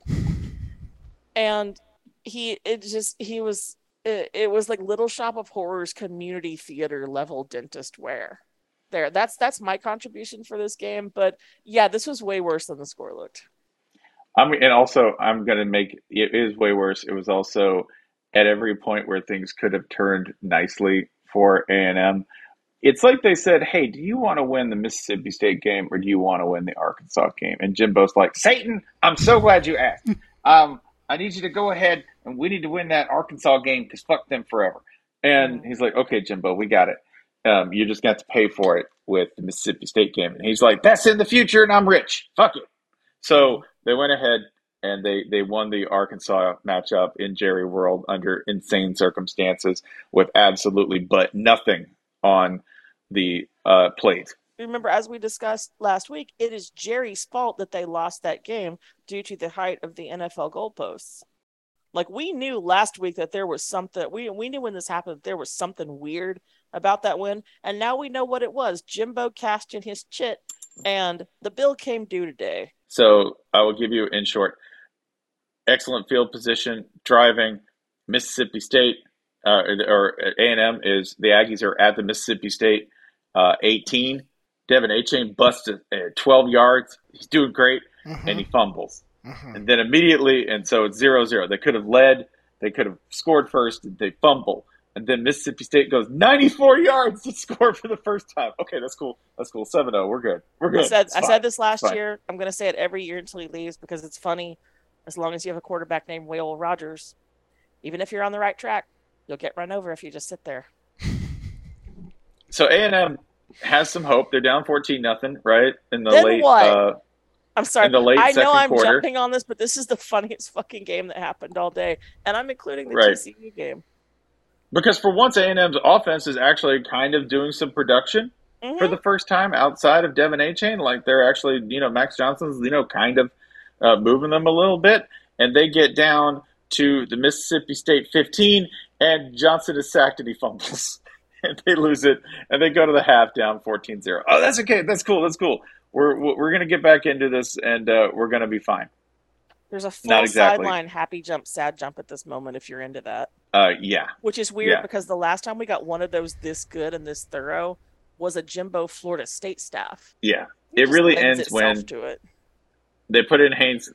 And it was like Little Shop of Horrors community theater level dentist wear. There, that's my contribution for this game. But yeah, this was way worse than the score looked. And also, I'm going to make it is way worse. It was also at every point where things could have turned nicely for A&M. It's like they said, hey, do you want to win the Mississippi State game or do you want to win the Arkansas game? And Jimbo's like, Satan, I'm so glad you asked. I need you to go ahead and we need to win that Arkansas game because fuck them forever. And he's like, okay, Jimbo, we got it. You just got to pay for it with the Mississippi State game. And he's like, that's in the future and I'm rich. Fuck it. So they went ahead and they won the Arkansas matchup in Jerry World under insane circumstances with absolutely but nothing on the plate. Remember, as we discussed last week, it is Jerry's fault that they lost that game due to the height of the NFL goalposts. Like, we knew last week that there was something, we knew when this happened, that there was something weird about that win, and now we know what it was. Jimbo cashed in his chit, and the bill came due today. So I will give you, in short, excellent field position, driving. Mississippi State, or A&M is, the Aggies are at the Mississippi State 18. Devin Achane busts 12 yards. He's doing great, and he fumbles. And then immediately, and so it's 0-0. They could have led. They could have scored first. They fumble. And then Mississippi State goes 94 yards to score for the first time. Okay, that's cool. That's cool. 7-0. We're good. We're good. I said this last year. I'm going to say it every year until he leaves because it's funny. As long as you have a quarterback named Will Rogers, even if you're on the right track, you'll get run over if you just sit there. So A&M has some hope. They're down 14-0, right? In the then late what? I'm sorry. in the late I know second I'm quarter. jumping on this, but this is the funniest fucking game that happened all day, and I'm including the Right. TCU game. Because for once, A&M's offense is actually kind of doing some production for the first time outside of Devin Achane. Like, they're actually, Max Johnson's, kind of moving them a little bit. And they get down to the Mississippi State 15, and Johnson is sacked and he fumbles. And they lose it, and they go to the half down 14-0. Oh, that's okay. That's cool. That's cool. We're going to get back into this, and we're going to be fine. There's a full Not exactly. sideline happy jump, sad jump at this moment if you're into that. Yeah. Which is weird Yeah. because the last time we got one of those this good and this thorough was a Jimbo Florida State staff. Yeah. It really lends ends itself when to it. they put in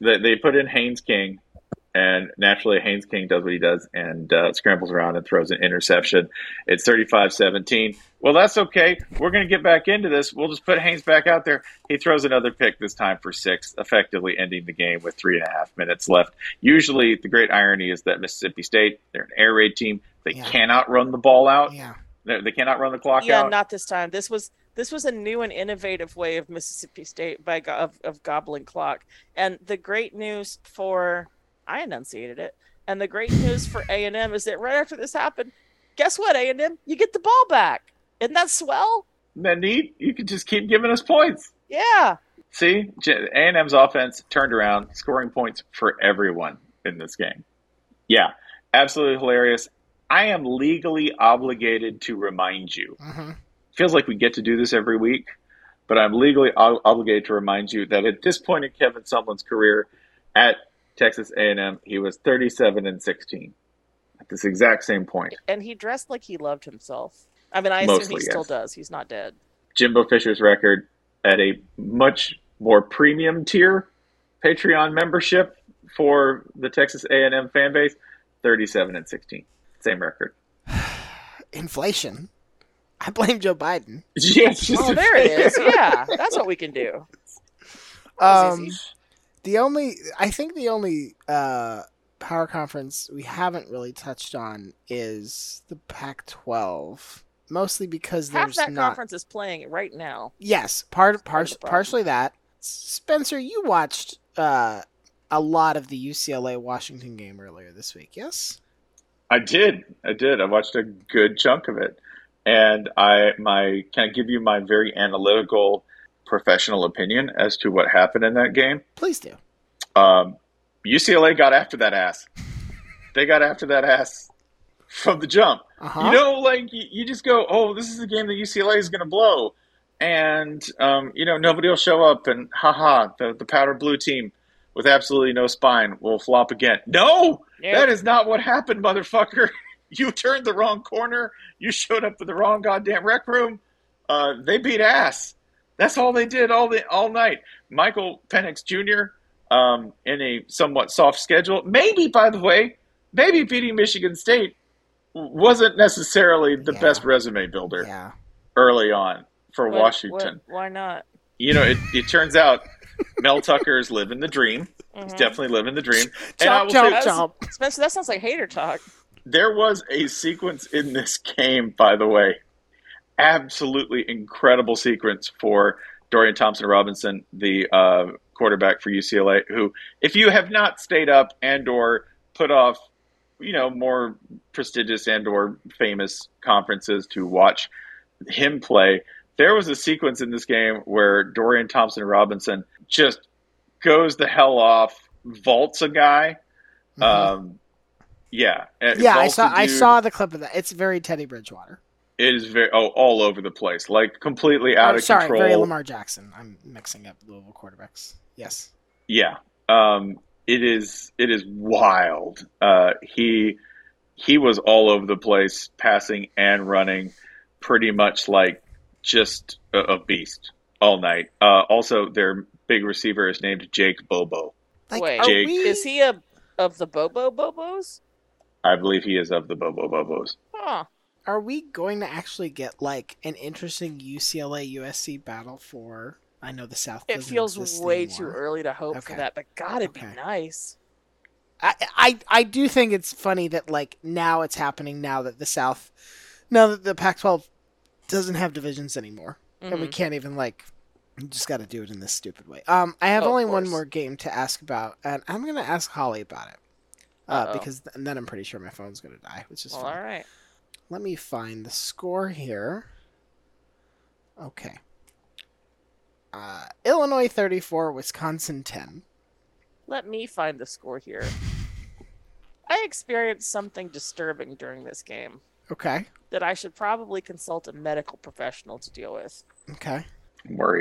Haynes King, and naturally Haynes King does what he does and scrambles around and throws an interception. It's 35-17. Well, that's okay. We're going to get back into this. We'll just put Haynes back out there. He throws another pick, this time for 6, effectively ending the game with 3.5 minutes left. Usually the great irony is that Mississippi State, they're an air raid team. They cannot run the ball out. Yeah. They cannot run the clock out. Yeah, not this time. This was a new and innovative way of Mississippi State of gobbling clock. And the great news for I enunciated it. And the great news for A&M is that right after this happened, guess what, A&M? You get the ball back. Isn't that swell? Isn't that neat? You can just keep giving us points. Yeah. See, A&M's offense turned around, scoring points for everyone in this game. Yeah, absolutely hilarious. I am legally obligated to remind you. Feels like we get to do this every week, but I'm legally obligated to remind you that at this point in Kevin Sumlin's career at Texas A&M, he was 37-16 at this exact same point. And he dressed like he loved himself. I mean, I assume Mostly, he still yes. does. He's not dead. Jimbo Fisher's record at a much more premium tier Patreon membership for the Texas A&M fan base, 37-16. Same record. Inflation. I blame Joe Biden. Yes. Oh, there it is. Yeah, that's what we can do. That was easy. I think the only power conference we haven't really touched on is the Pac-12, mostly because Half there's that not. conference is playing right now. Yes, Part of the problem. partially that. Spencer, you watched a lot of the UCLA Washington game earlier this week, yes? I did. I watched a good chunk of it. And can I give you my very analytical professional opinion as to what happened in that game? Please do. UCLA got after that ass. They got after that ass from the jump. Uh-huh. You know, like you just go, oh, this is a game that UCLA is going to blow. And, nobody will show up and the powder blue team with absolutely no spine will flop again. No, that is not what happened, motherfucker. You turned the wrong corner. You showed up to the wrong goddamn rec room. They beat ass. That's all they did all night. Michael Penix Jr. In a somewhat soft schedule. Maybe, by the way, beating Michigan State wasn't necessarily the best resume builder early on for Washington. Why not? It turns out Mel Tucker's living the dream. He's definitely living the dream. Spencer, that sounds like hater talk. There was a sequence in this game, by the way, absolutely incredible sequence for Dorian Thompson-Robinson, the quarterback for UCLA, who, if you have not stayed up and or put off, more prestigious and or famous conferences to watch him play, there was a sequence in this game where Dorian Thompson-Robinson just goes the hell off, vaults a guy. I saw the clip of that. It's very Teddy Bridgewater. It is very all over the place, like completely out of control. Very Lamar Jackson. I'm mixing up Louisville quarterbacks. Yes. Yeah. It is wild. He was all over the place, passing and running, pretty much like just a beast all night. Also, their big receiver is named Jake Bobo. Is he of the Bobo Bobos? I believe he is of the Bobo Bobos. Huh. Are we going to actually get like an interesting UCLA USC battle for? I know the South. It feels way too early to hope for that, but God, it'd be nice. I do think it's funny that like now it's happening now that the Pac-12 doesn't have divisions anymore, and we can't even you just got to do it in this stupid way. I have only one more game to ask about, and I'm going to ask Holly about it because then I'm pretty sure my phone's going to die, which is fine. All right. Let me find the score here. Okay. Illinois 34, Wisconsin 10. Let me find the score here. I experienced something disturbing during this game. Okay. That I should probably consult a medical professional to deal with. Okay. I'm worried.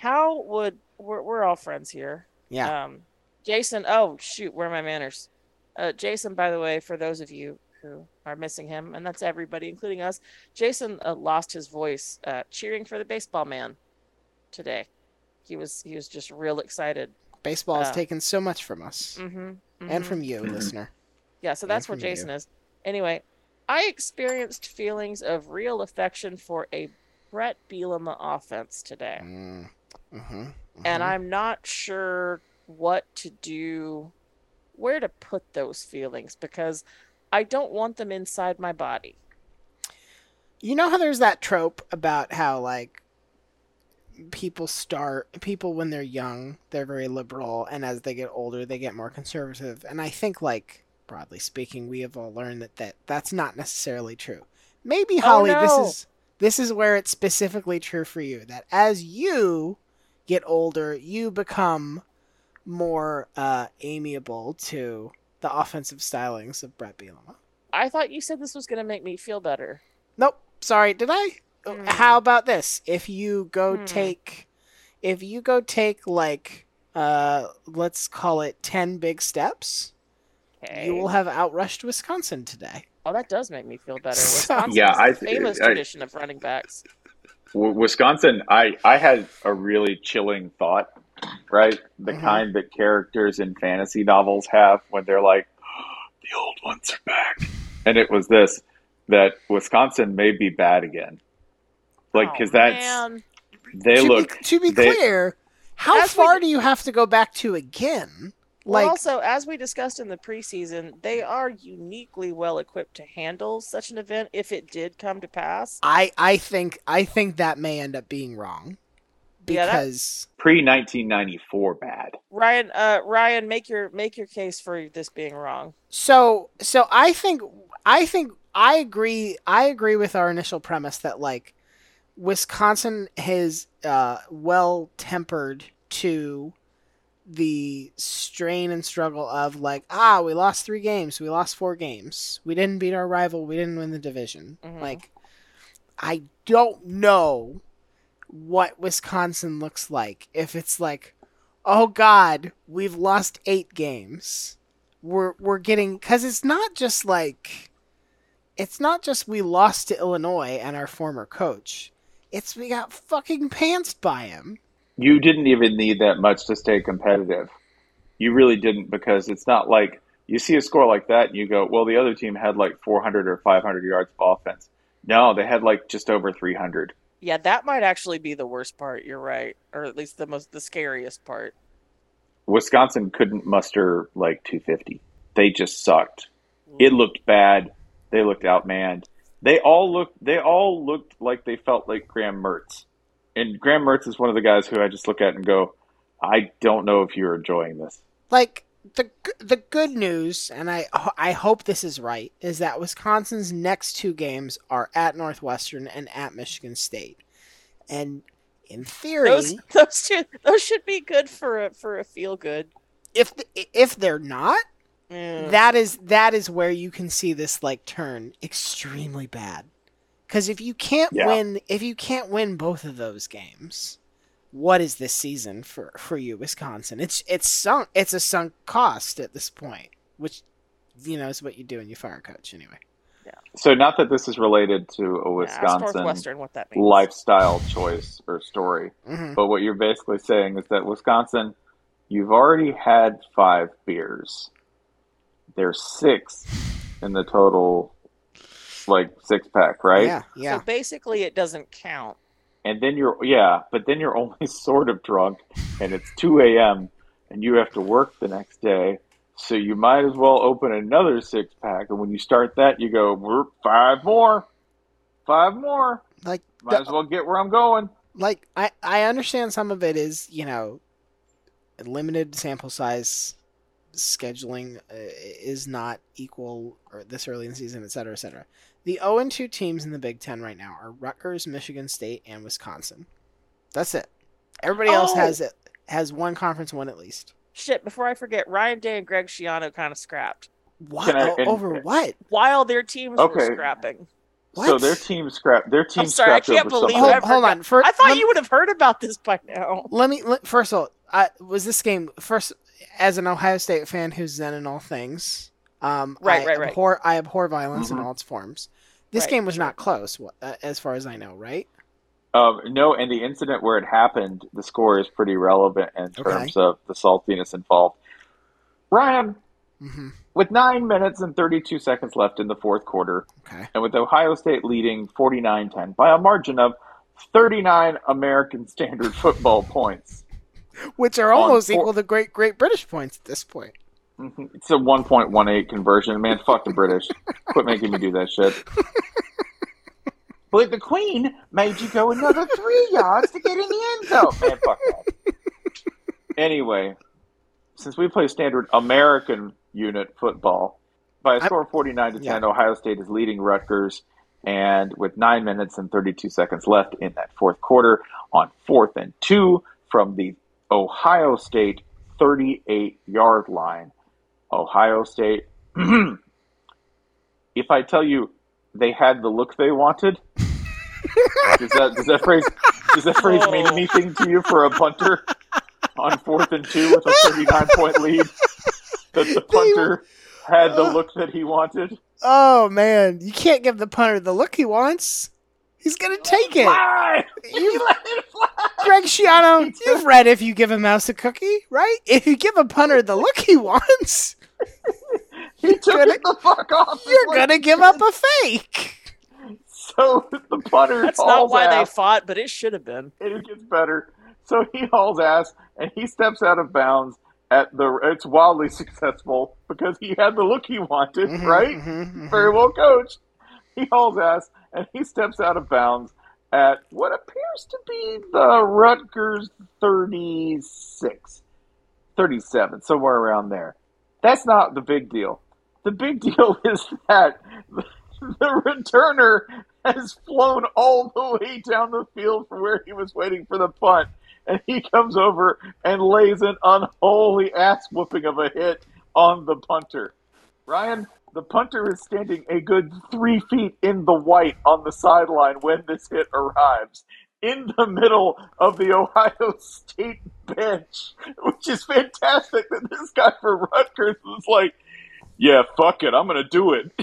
We're all friends here. Yeah. Jason, oh shoot, where are my manners? Jason, by the way, for those of you who are missing him, and that's everybody, including us, Jason lost his voice cheering for the baseball man today. He was just real excited. Baseball has taken so much from us. And from you, listener. Yeah, so that's where Jason is. Anyway, I experienced feelings of real affection for a Brett Bielema offense today. And I'm not sure what to do, where to put those feelings, because I don't want them inside my body. You know how there's that trope about how, like, people when they're young, they're very liberal, and as they get older, they get more conservative. And I think, like, broadly speaking, we have all learned that's not necessarily true. Maybe, Holly, this is where it's specifically true for you, that as you get older, you become more amiable to the offensive stylings of Brett Bielema. I thought you said this was going to make me feel better. Nope. Sorry, did I? How about this? If you go take like, let's call it 10 big steps, you will have outrushed Wisconsin today. Oh, that does make me feel better. Wisconsin's famous tradition of running backs. Wisconsin, I had a really chilling thought, right? The kind that characters in fantasy novels have when they're like, oh, the old ones are back. And it was this, that Wisconsin may be bad again. Like, because to be clear, how far do you have to go back to again? Well, also, as we discussed in the preseason, they are uniquely well equipped to handle such an event if it did come to pass. I think that may end up being wrong because pre-1994 bad. Ryan, make your case for this being wrong. So I think I think I agree. I agree with our initial premise that like Wisconsin is well tempered to the strain and struggle of like, we lost 3 games, we lost 4 games, we didn't beat our rival, we didn't win the division. Mhm. Like, I don't know what Wisconsin looks like if it's like, oh God, we've lost 8 games. We're getting, because it's not just we lost to Illinois and our former coach. It's we got fucking pantsed by him. You didn't even need that much to stay competitive. You really didn't, because it's not like you see a score like that and you go, well, the other team had like 400 or 500 yards of offense. No, they had like just over 300. Yeah, that might actually be the worst part. You're right, or at least the scariest part. Wisconsin couldn't muster like 250. They just sucked. It looked bad. They looked outmanned. They all looked like they felt like Graham Mertz. And Graham Mertz is one of the guys who I just look at and go, I don't know if you're enjoying this. Like the good news, and I hope this is right, is that Wisconsin's next 2 games are at Northwestern and at Michigan State. And in theory, those should be good for a feel good. If they're not, Mm. that is where you can see this like turn extremely bad. Because if you can't win both of those games, what is this season for you, Wisconsin? It's a sunk cost at this point, which is what you do when you fire a coach anyway. Yeah. So not that this is related to a Wisconsin what that means. lifestyle choice or story, but what you're basically saying is that Wisconsin, you've already had 5 beers. There's 6 in the total, like 6-pack, right? Yeah. So basically, it doesn't count. And then but then you're only sort of drunk, and it's 2 a.m. and you have to work the next day. So you might as well open another 6-pack, and when you start that, you go, we're 5 more. Like, might as well get where I'm going. Like, I understand some of it is, limited sample size, scheduling is not equal or this early in the season, et cetera, et cetera. The 0-2 teams in the Big Ten right now are Rutgers, Michigan State, and Wisconsin. That's it. Everybody else has one conference win at least. Shit, before I forget, Ryan Day and Greg Schiano kind of scrapped. What? Over what? While their teams were scrapping. What? So their team scrapped. I'm sorry, I can't believe hold on. I thought you would have heard about this by now. First of all, was this game first as an Ohio State fan who's zen in all things? Right. I abhor violence in all its forms. This game was not close, as far as I know, right? No, and the incident where it happened, the score is pretty relevant in terms of the saltiness involved. Ryan, with 9 minutes and 32 seconds left in the fourth quarter, and with Ohio State leading 49-10 by a margin of 39 American Standard Football points. Which are almost equal to Great British points at this point. It's a 1.18 conversion. Man, fuck the British. Quit making me do that shit. But the Queen made you go another 3 yards to get in the end zone. Man, fuck that. Anyway, since we play standard American unit football, by a score of 49-10, Ohio State is leading Rutgers, and with 9 minutes and 32 seconds left in that fourth quarter, on 4th and 2 from the Ohio State 38-yard line. Ohio State, if I tell you they had the look they wanted, does that phrase mean anything to you for a punter on 4th and 2 with a 39-point lead? That the punter had the look that he wanted? Oh, man. You can't give the punter the look he wants. He's going to take it. Greg Schiano, you've read If You Give a Mouse a Cookie, right? If you give a punter the look he wants, he took it the fuck off. You're going to give up a fake. So the punter That's not why they fought, but it should have been. It gets better. So he hauls ass, and he steps out of bounds it's wildly successful because he had the look he wanted, right? Very well coached. He hauls ass, and he steps out of bounds at what appears to be the Rutgers 37, somewhere around there. That's not the big deal. The big deal is that the returner has flown all the way down the field from where he was waiting for the punt, and he comes over and lays an unholy ass whooping of a hit on the punter. Ryan, the punter is standing a good 3 feet in the white on the sideline when this hit arrives, in the middle of the Ohio State bench, which is fantastic that this guy for Rutgers was like, yeah, fuck it, I'm going to do it.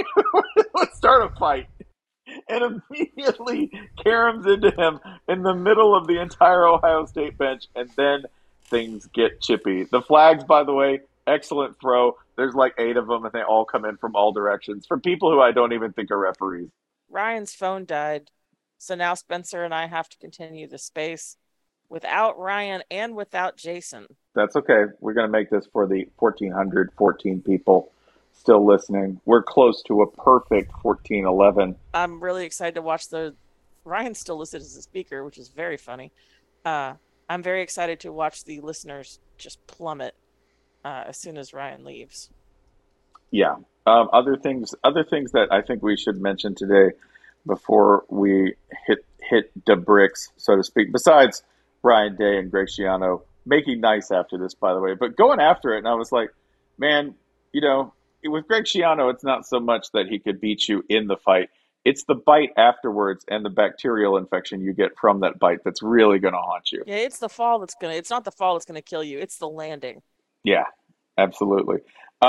Let's start a fight. And immediately caroms into him in the middle of the entire Ohio State bench, and then things get chippy. The flags, by the way, excellent throw. There's like 8 of them, and they all come in from all directions from people who I don't even think are referees. Ryan's phone died, so now Spencer and I have to continue the space without Ryan and without Jason. That's okay. We're going to make this for the 1,414 people still listening. We're close to a perfect 1411. I'm really excited to watch Ryan's still listed as a speaker, which is very funny. I'm very excited to watch the listeners just plummet as soon as Ryan leaves. Yeah. Other things that I think we should mention today before we hit the bricks, so to speak, besides Ryan Day and Greg Schiano making nice after this, by the way, but going after it. And I was like, man, with Greg Schiano, it's not so much that he could beat you in the fight. It's the bite afterwards and the bacterial infection you get from that bite that's really going to haunt you. Yeah, it's not the fall that's going to kill you. It's the landing. Yeah, absolutely.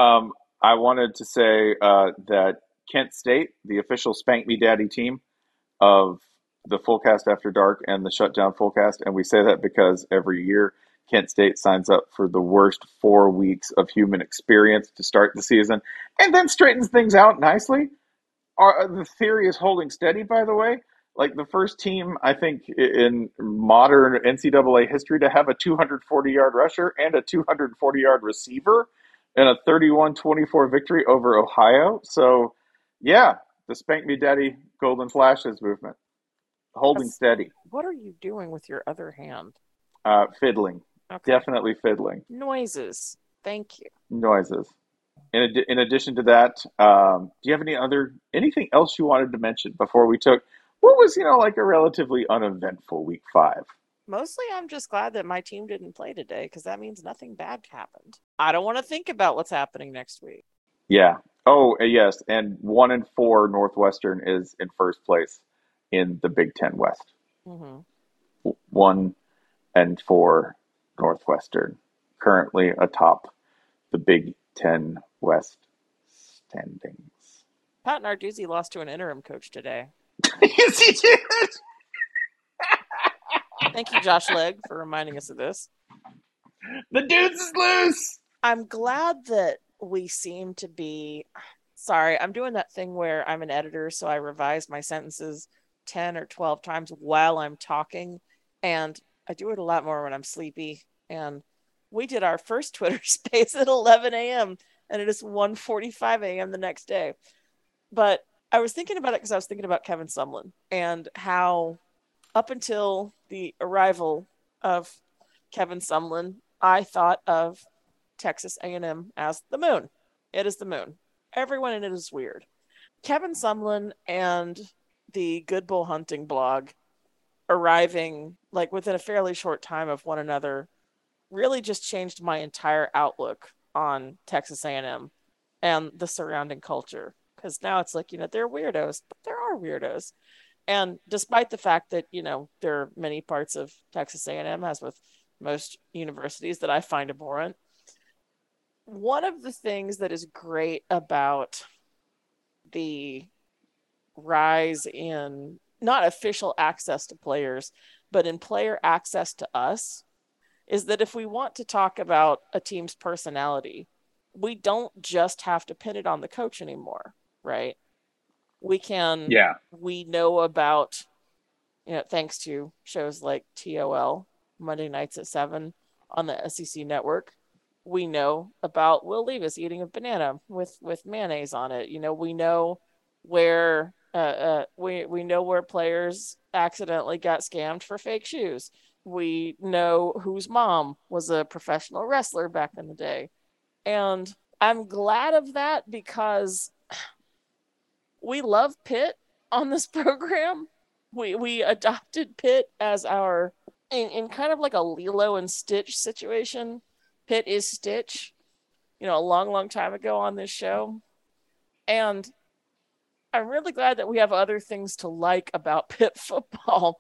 I wanted to say that Kent State, the official Spank Me Daddy team of the Fullcast After Dark and the Shutdown Fullcast, and we say that because every year Kent State signs up for the worst 4 weeks of human experience to start the season and then straightens things out nicely. The theory is holding steady, by the way. Like the first team, I think, in modern NCAA history to have a 240-yard rusher and a 240-yard receiver in a 31-24 victory over Ohio. So, yeah, the Spank Me Daddy Golden Flashes movement. Holding steady. What are you doing with your other hand? Fiddling. Okay. Definitely fiddling. Noises. Thank you. Noises. In addition to that, do you have anything else you wanted to mention before we took what was, like a relatively uneventful week 5? Mostly I'm just glad that my team didn't play today because that means nothing bad happened. I don't want to think about what's happening next week. Yeah. Oh, yes. And 1-4 Northwestern is in first place in the Big Ten West. Mm-hmm. 1-4 Northwestern currently atop the Big Ten West standings. Pat Narduzzi lost to an interim coach today. Yes, he did. Thank you, Josh Legg, for reminding us of this. The dude's is loose. I'm glad that we seem to be... Sorry, I'm doing that thing where I'm an editor, so I revise my sentences 10 or 12 times while I'm talking, and I do it a lot more when I'm sleepy. And we did our first Twitter space at 11 a.m., and it is 1:45 a.m. the next day. But I was thinking about it because I was thinking about Kevin Sumlin and how up until the arrival of Kevin Sumlin, I thought of Texas A&M as the moon. It is the moon. Everyone in it is weird. Kevin Sumlin and the Good Bull Hunting blog arriving like within a fairly short time of one another really just changed my entire outlook on Texas A&M and the surrounding culture. Because now it's like, they're weirdos, but there are weirdos. And despite the fact that, there are many parts of Texas A&M, as with most universities, that I find abhorrent, one of the things that is great about the rise in not official access to players, but in player access to us, is that if we want to talk about a team's personality, we don't just have to pin it on the coach anymore, right? We can, we know about, thanks to shows like TOL, Monday nights at 7 on the SEC network, we know about Will Levis eating a banana with mayonnaise on it. We know where we know where players accidentally got scammed for fake shoes. We know whose mom was a professional wrestler back in the day. And I'm glad of that because we love Pitt on this program. We adopted Pitt as our in kind of like a Lilo and Stitch situation. Pitt is Stitch, a long time ago on this show. And I'm really glad that we have other things to like about Pitt football.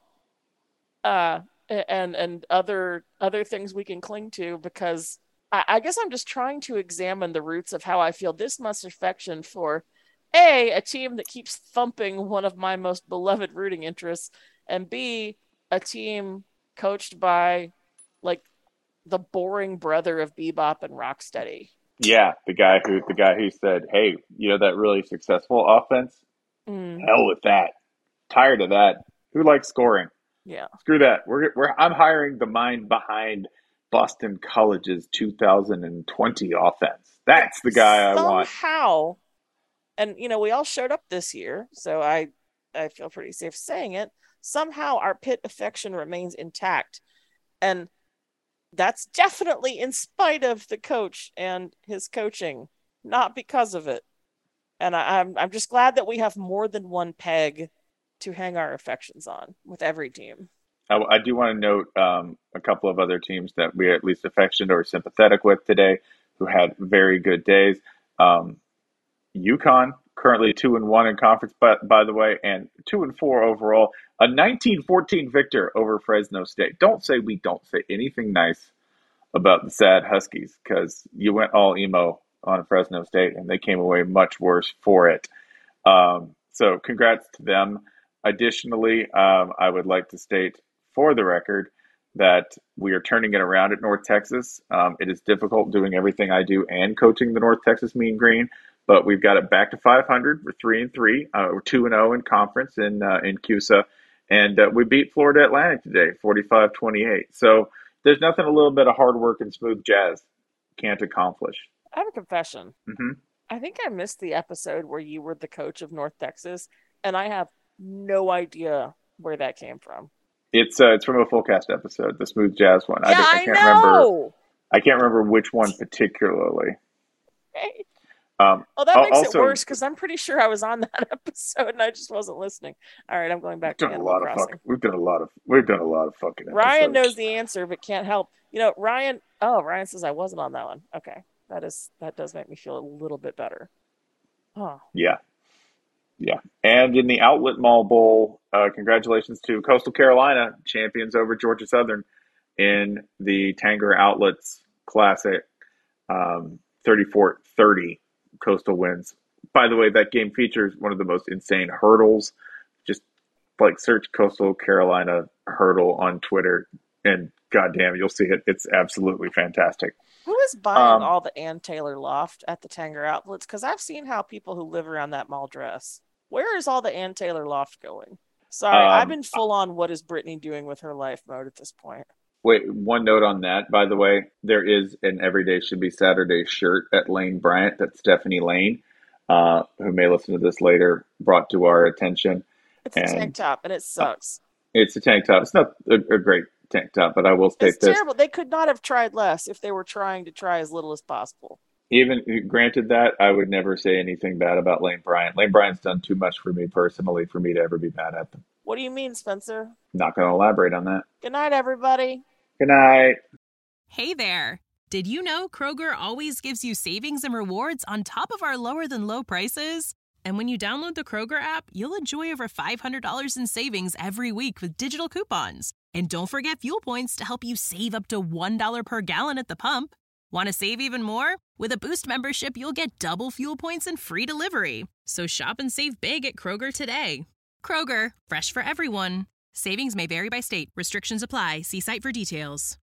And other things we can cling to, because I guess I'm just trying to examine the roots of how I feel this much affection for a team that keeps thumping one of my most beloved rooting interests, and B, a team coached by like the boring brother of Bebop and Rocksteady. Yeah, the guy who said, "Hey, that really successful offense? Hell with that. Tired of that. Who likes scoring? Yeah, Screw that. I'm hiring the mind behind Boston College's 2020 offense. That's the guy I want." Somehow, and we all showed up this year, so I feel pretty safe saying it. Somehow our Pitt affection remains intact, and that's definitely in spite of the coach and his coaching, not because of it. And I'm just glad that we have more than one peg to hang our affections on with every team. I do want to note a couple of other teams that we are at least affectionate or sympathetic with today, who had very good days. UConn, currently 2-1 in conference, by the way, and 2-4 overall. A 19-14 victor over Fresno State. Don't say we don't say anything nice about the sad Huskies, because you went all emo on Fresno State and they came away much worse for it. So congrats to them. Additionally, I would like to state for the record that we are turning it around at North Texas. It is difficult doing everything I do and coaching the North Texas Mean Green, but we've got it back to 500. We're 3-3. We're 2-0 in conference in CUSA, and we beat Florida Atlantic today, 45-28. So there's nothing a little bit of hard work and smooth jazz can't accomplish. I have a confession. Mm-hmm. I think I missed the episode where you were the coach of North Texas, and I have no idea where that came from. It's from a Fullcast episode, the smooth jazz one. Yeah, I can't remember. I can't remember which one particularly. Okay. Well, that makes also, it worse, because I'm pretty sure I was on that episode and I just wasn't listening. All right, I'm going back to Animal Crossing. We've done a lot of fucking episodes. Ryan knows the answer but can't help. Ryan says I wasn't on that one. Okay. That does make me feel a little bit better. Oh. Yeah. And in the Outlet Mall Bowl, congratulations to Coastal Carolina, champions over Georgia Southern in the Tanger Outlets Classic. 34-30 Coastal wins. By the way, that game features one of the most insane hurdles. Just search Coastal Carolina hurdle on Twitter, and goddamn, you'll see it. It's absolutely fantastic. Who is buying all the Ann Taylor loft at the Tanger Outlets? Because I've seen how people who live around that mall dress. Where is all the Ann Taylor loft going? Sorry, I've been full on what is Brittany doing with her life mode at this point. Wait, one note on that, by the way. There is an Everyday Should Be Saturday shirt at Lane Bryant that Stephanie Lane, who may listen to this later, brought to our attention. It's a tank top, and it sucks. It's a tank top. It's not a great tank top, but I will state it's this. It's terrible. They could not have tried less if they were trying to try as little as possible. Even granted that, I would never say anything bad about Lane Bryant. Lane Bryant's done too much for me personally for me to ever be mad at them. What do you mean, Spencer? Not going to elaborate on that. Good night, everybody. Good night. Hey there. Did you know Kroger always gives you savings and rewards on top of our lower than low prices? And when you download the Kroger app, you'll enjoy over $500 in savings every week with digital coupons. And don't forget fuel points to help you save up to $1 per gallon at the pump. Want to save even more? With a Boost membership, you'll get double fuel points and free delivery. So shop and save big at Kroger today. Kroger, fresh for everyone. Savings may vary by state. Restrictions apply. See site for details.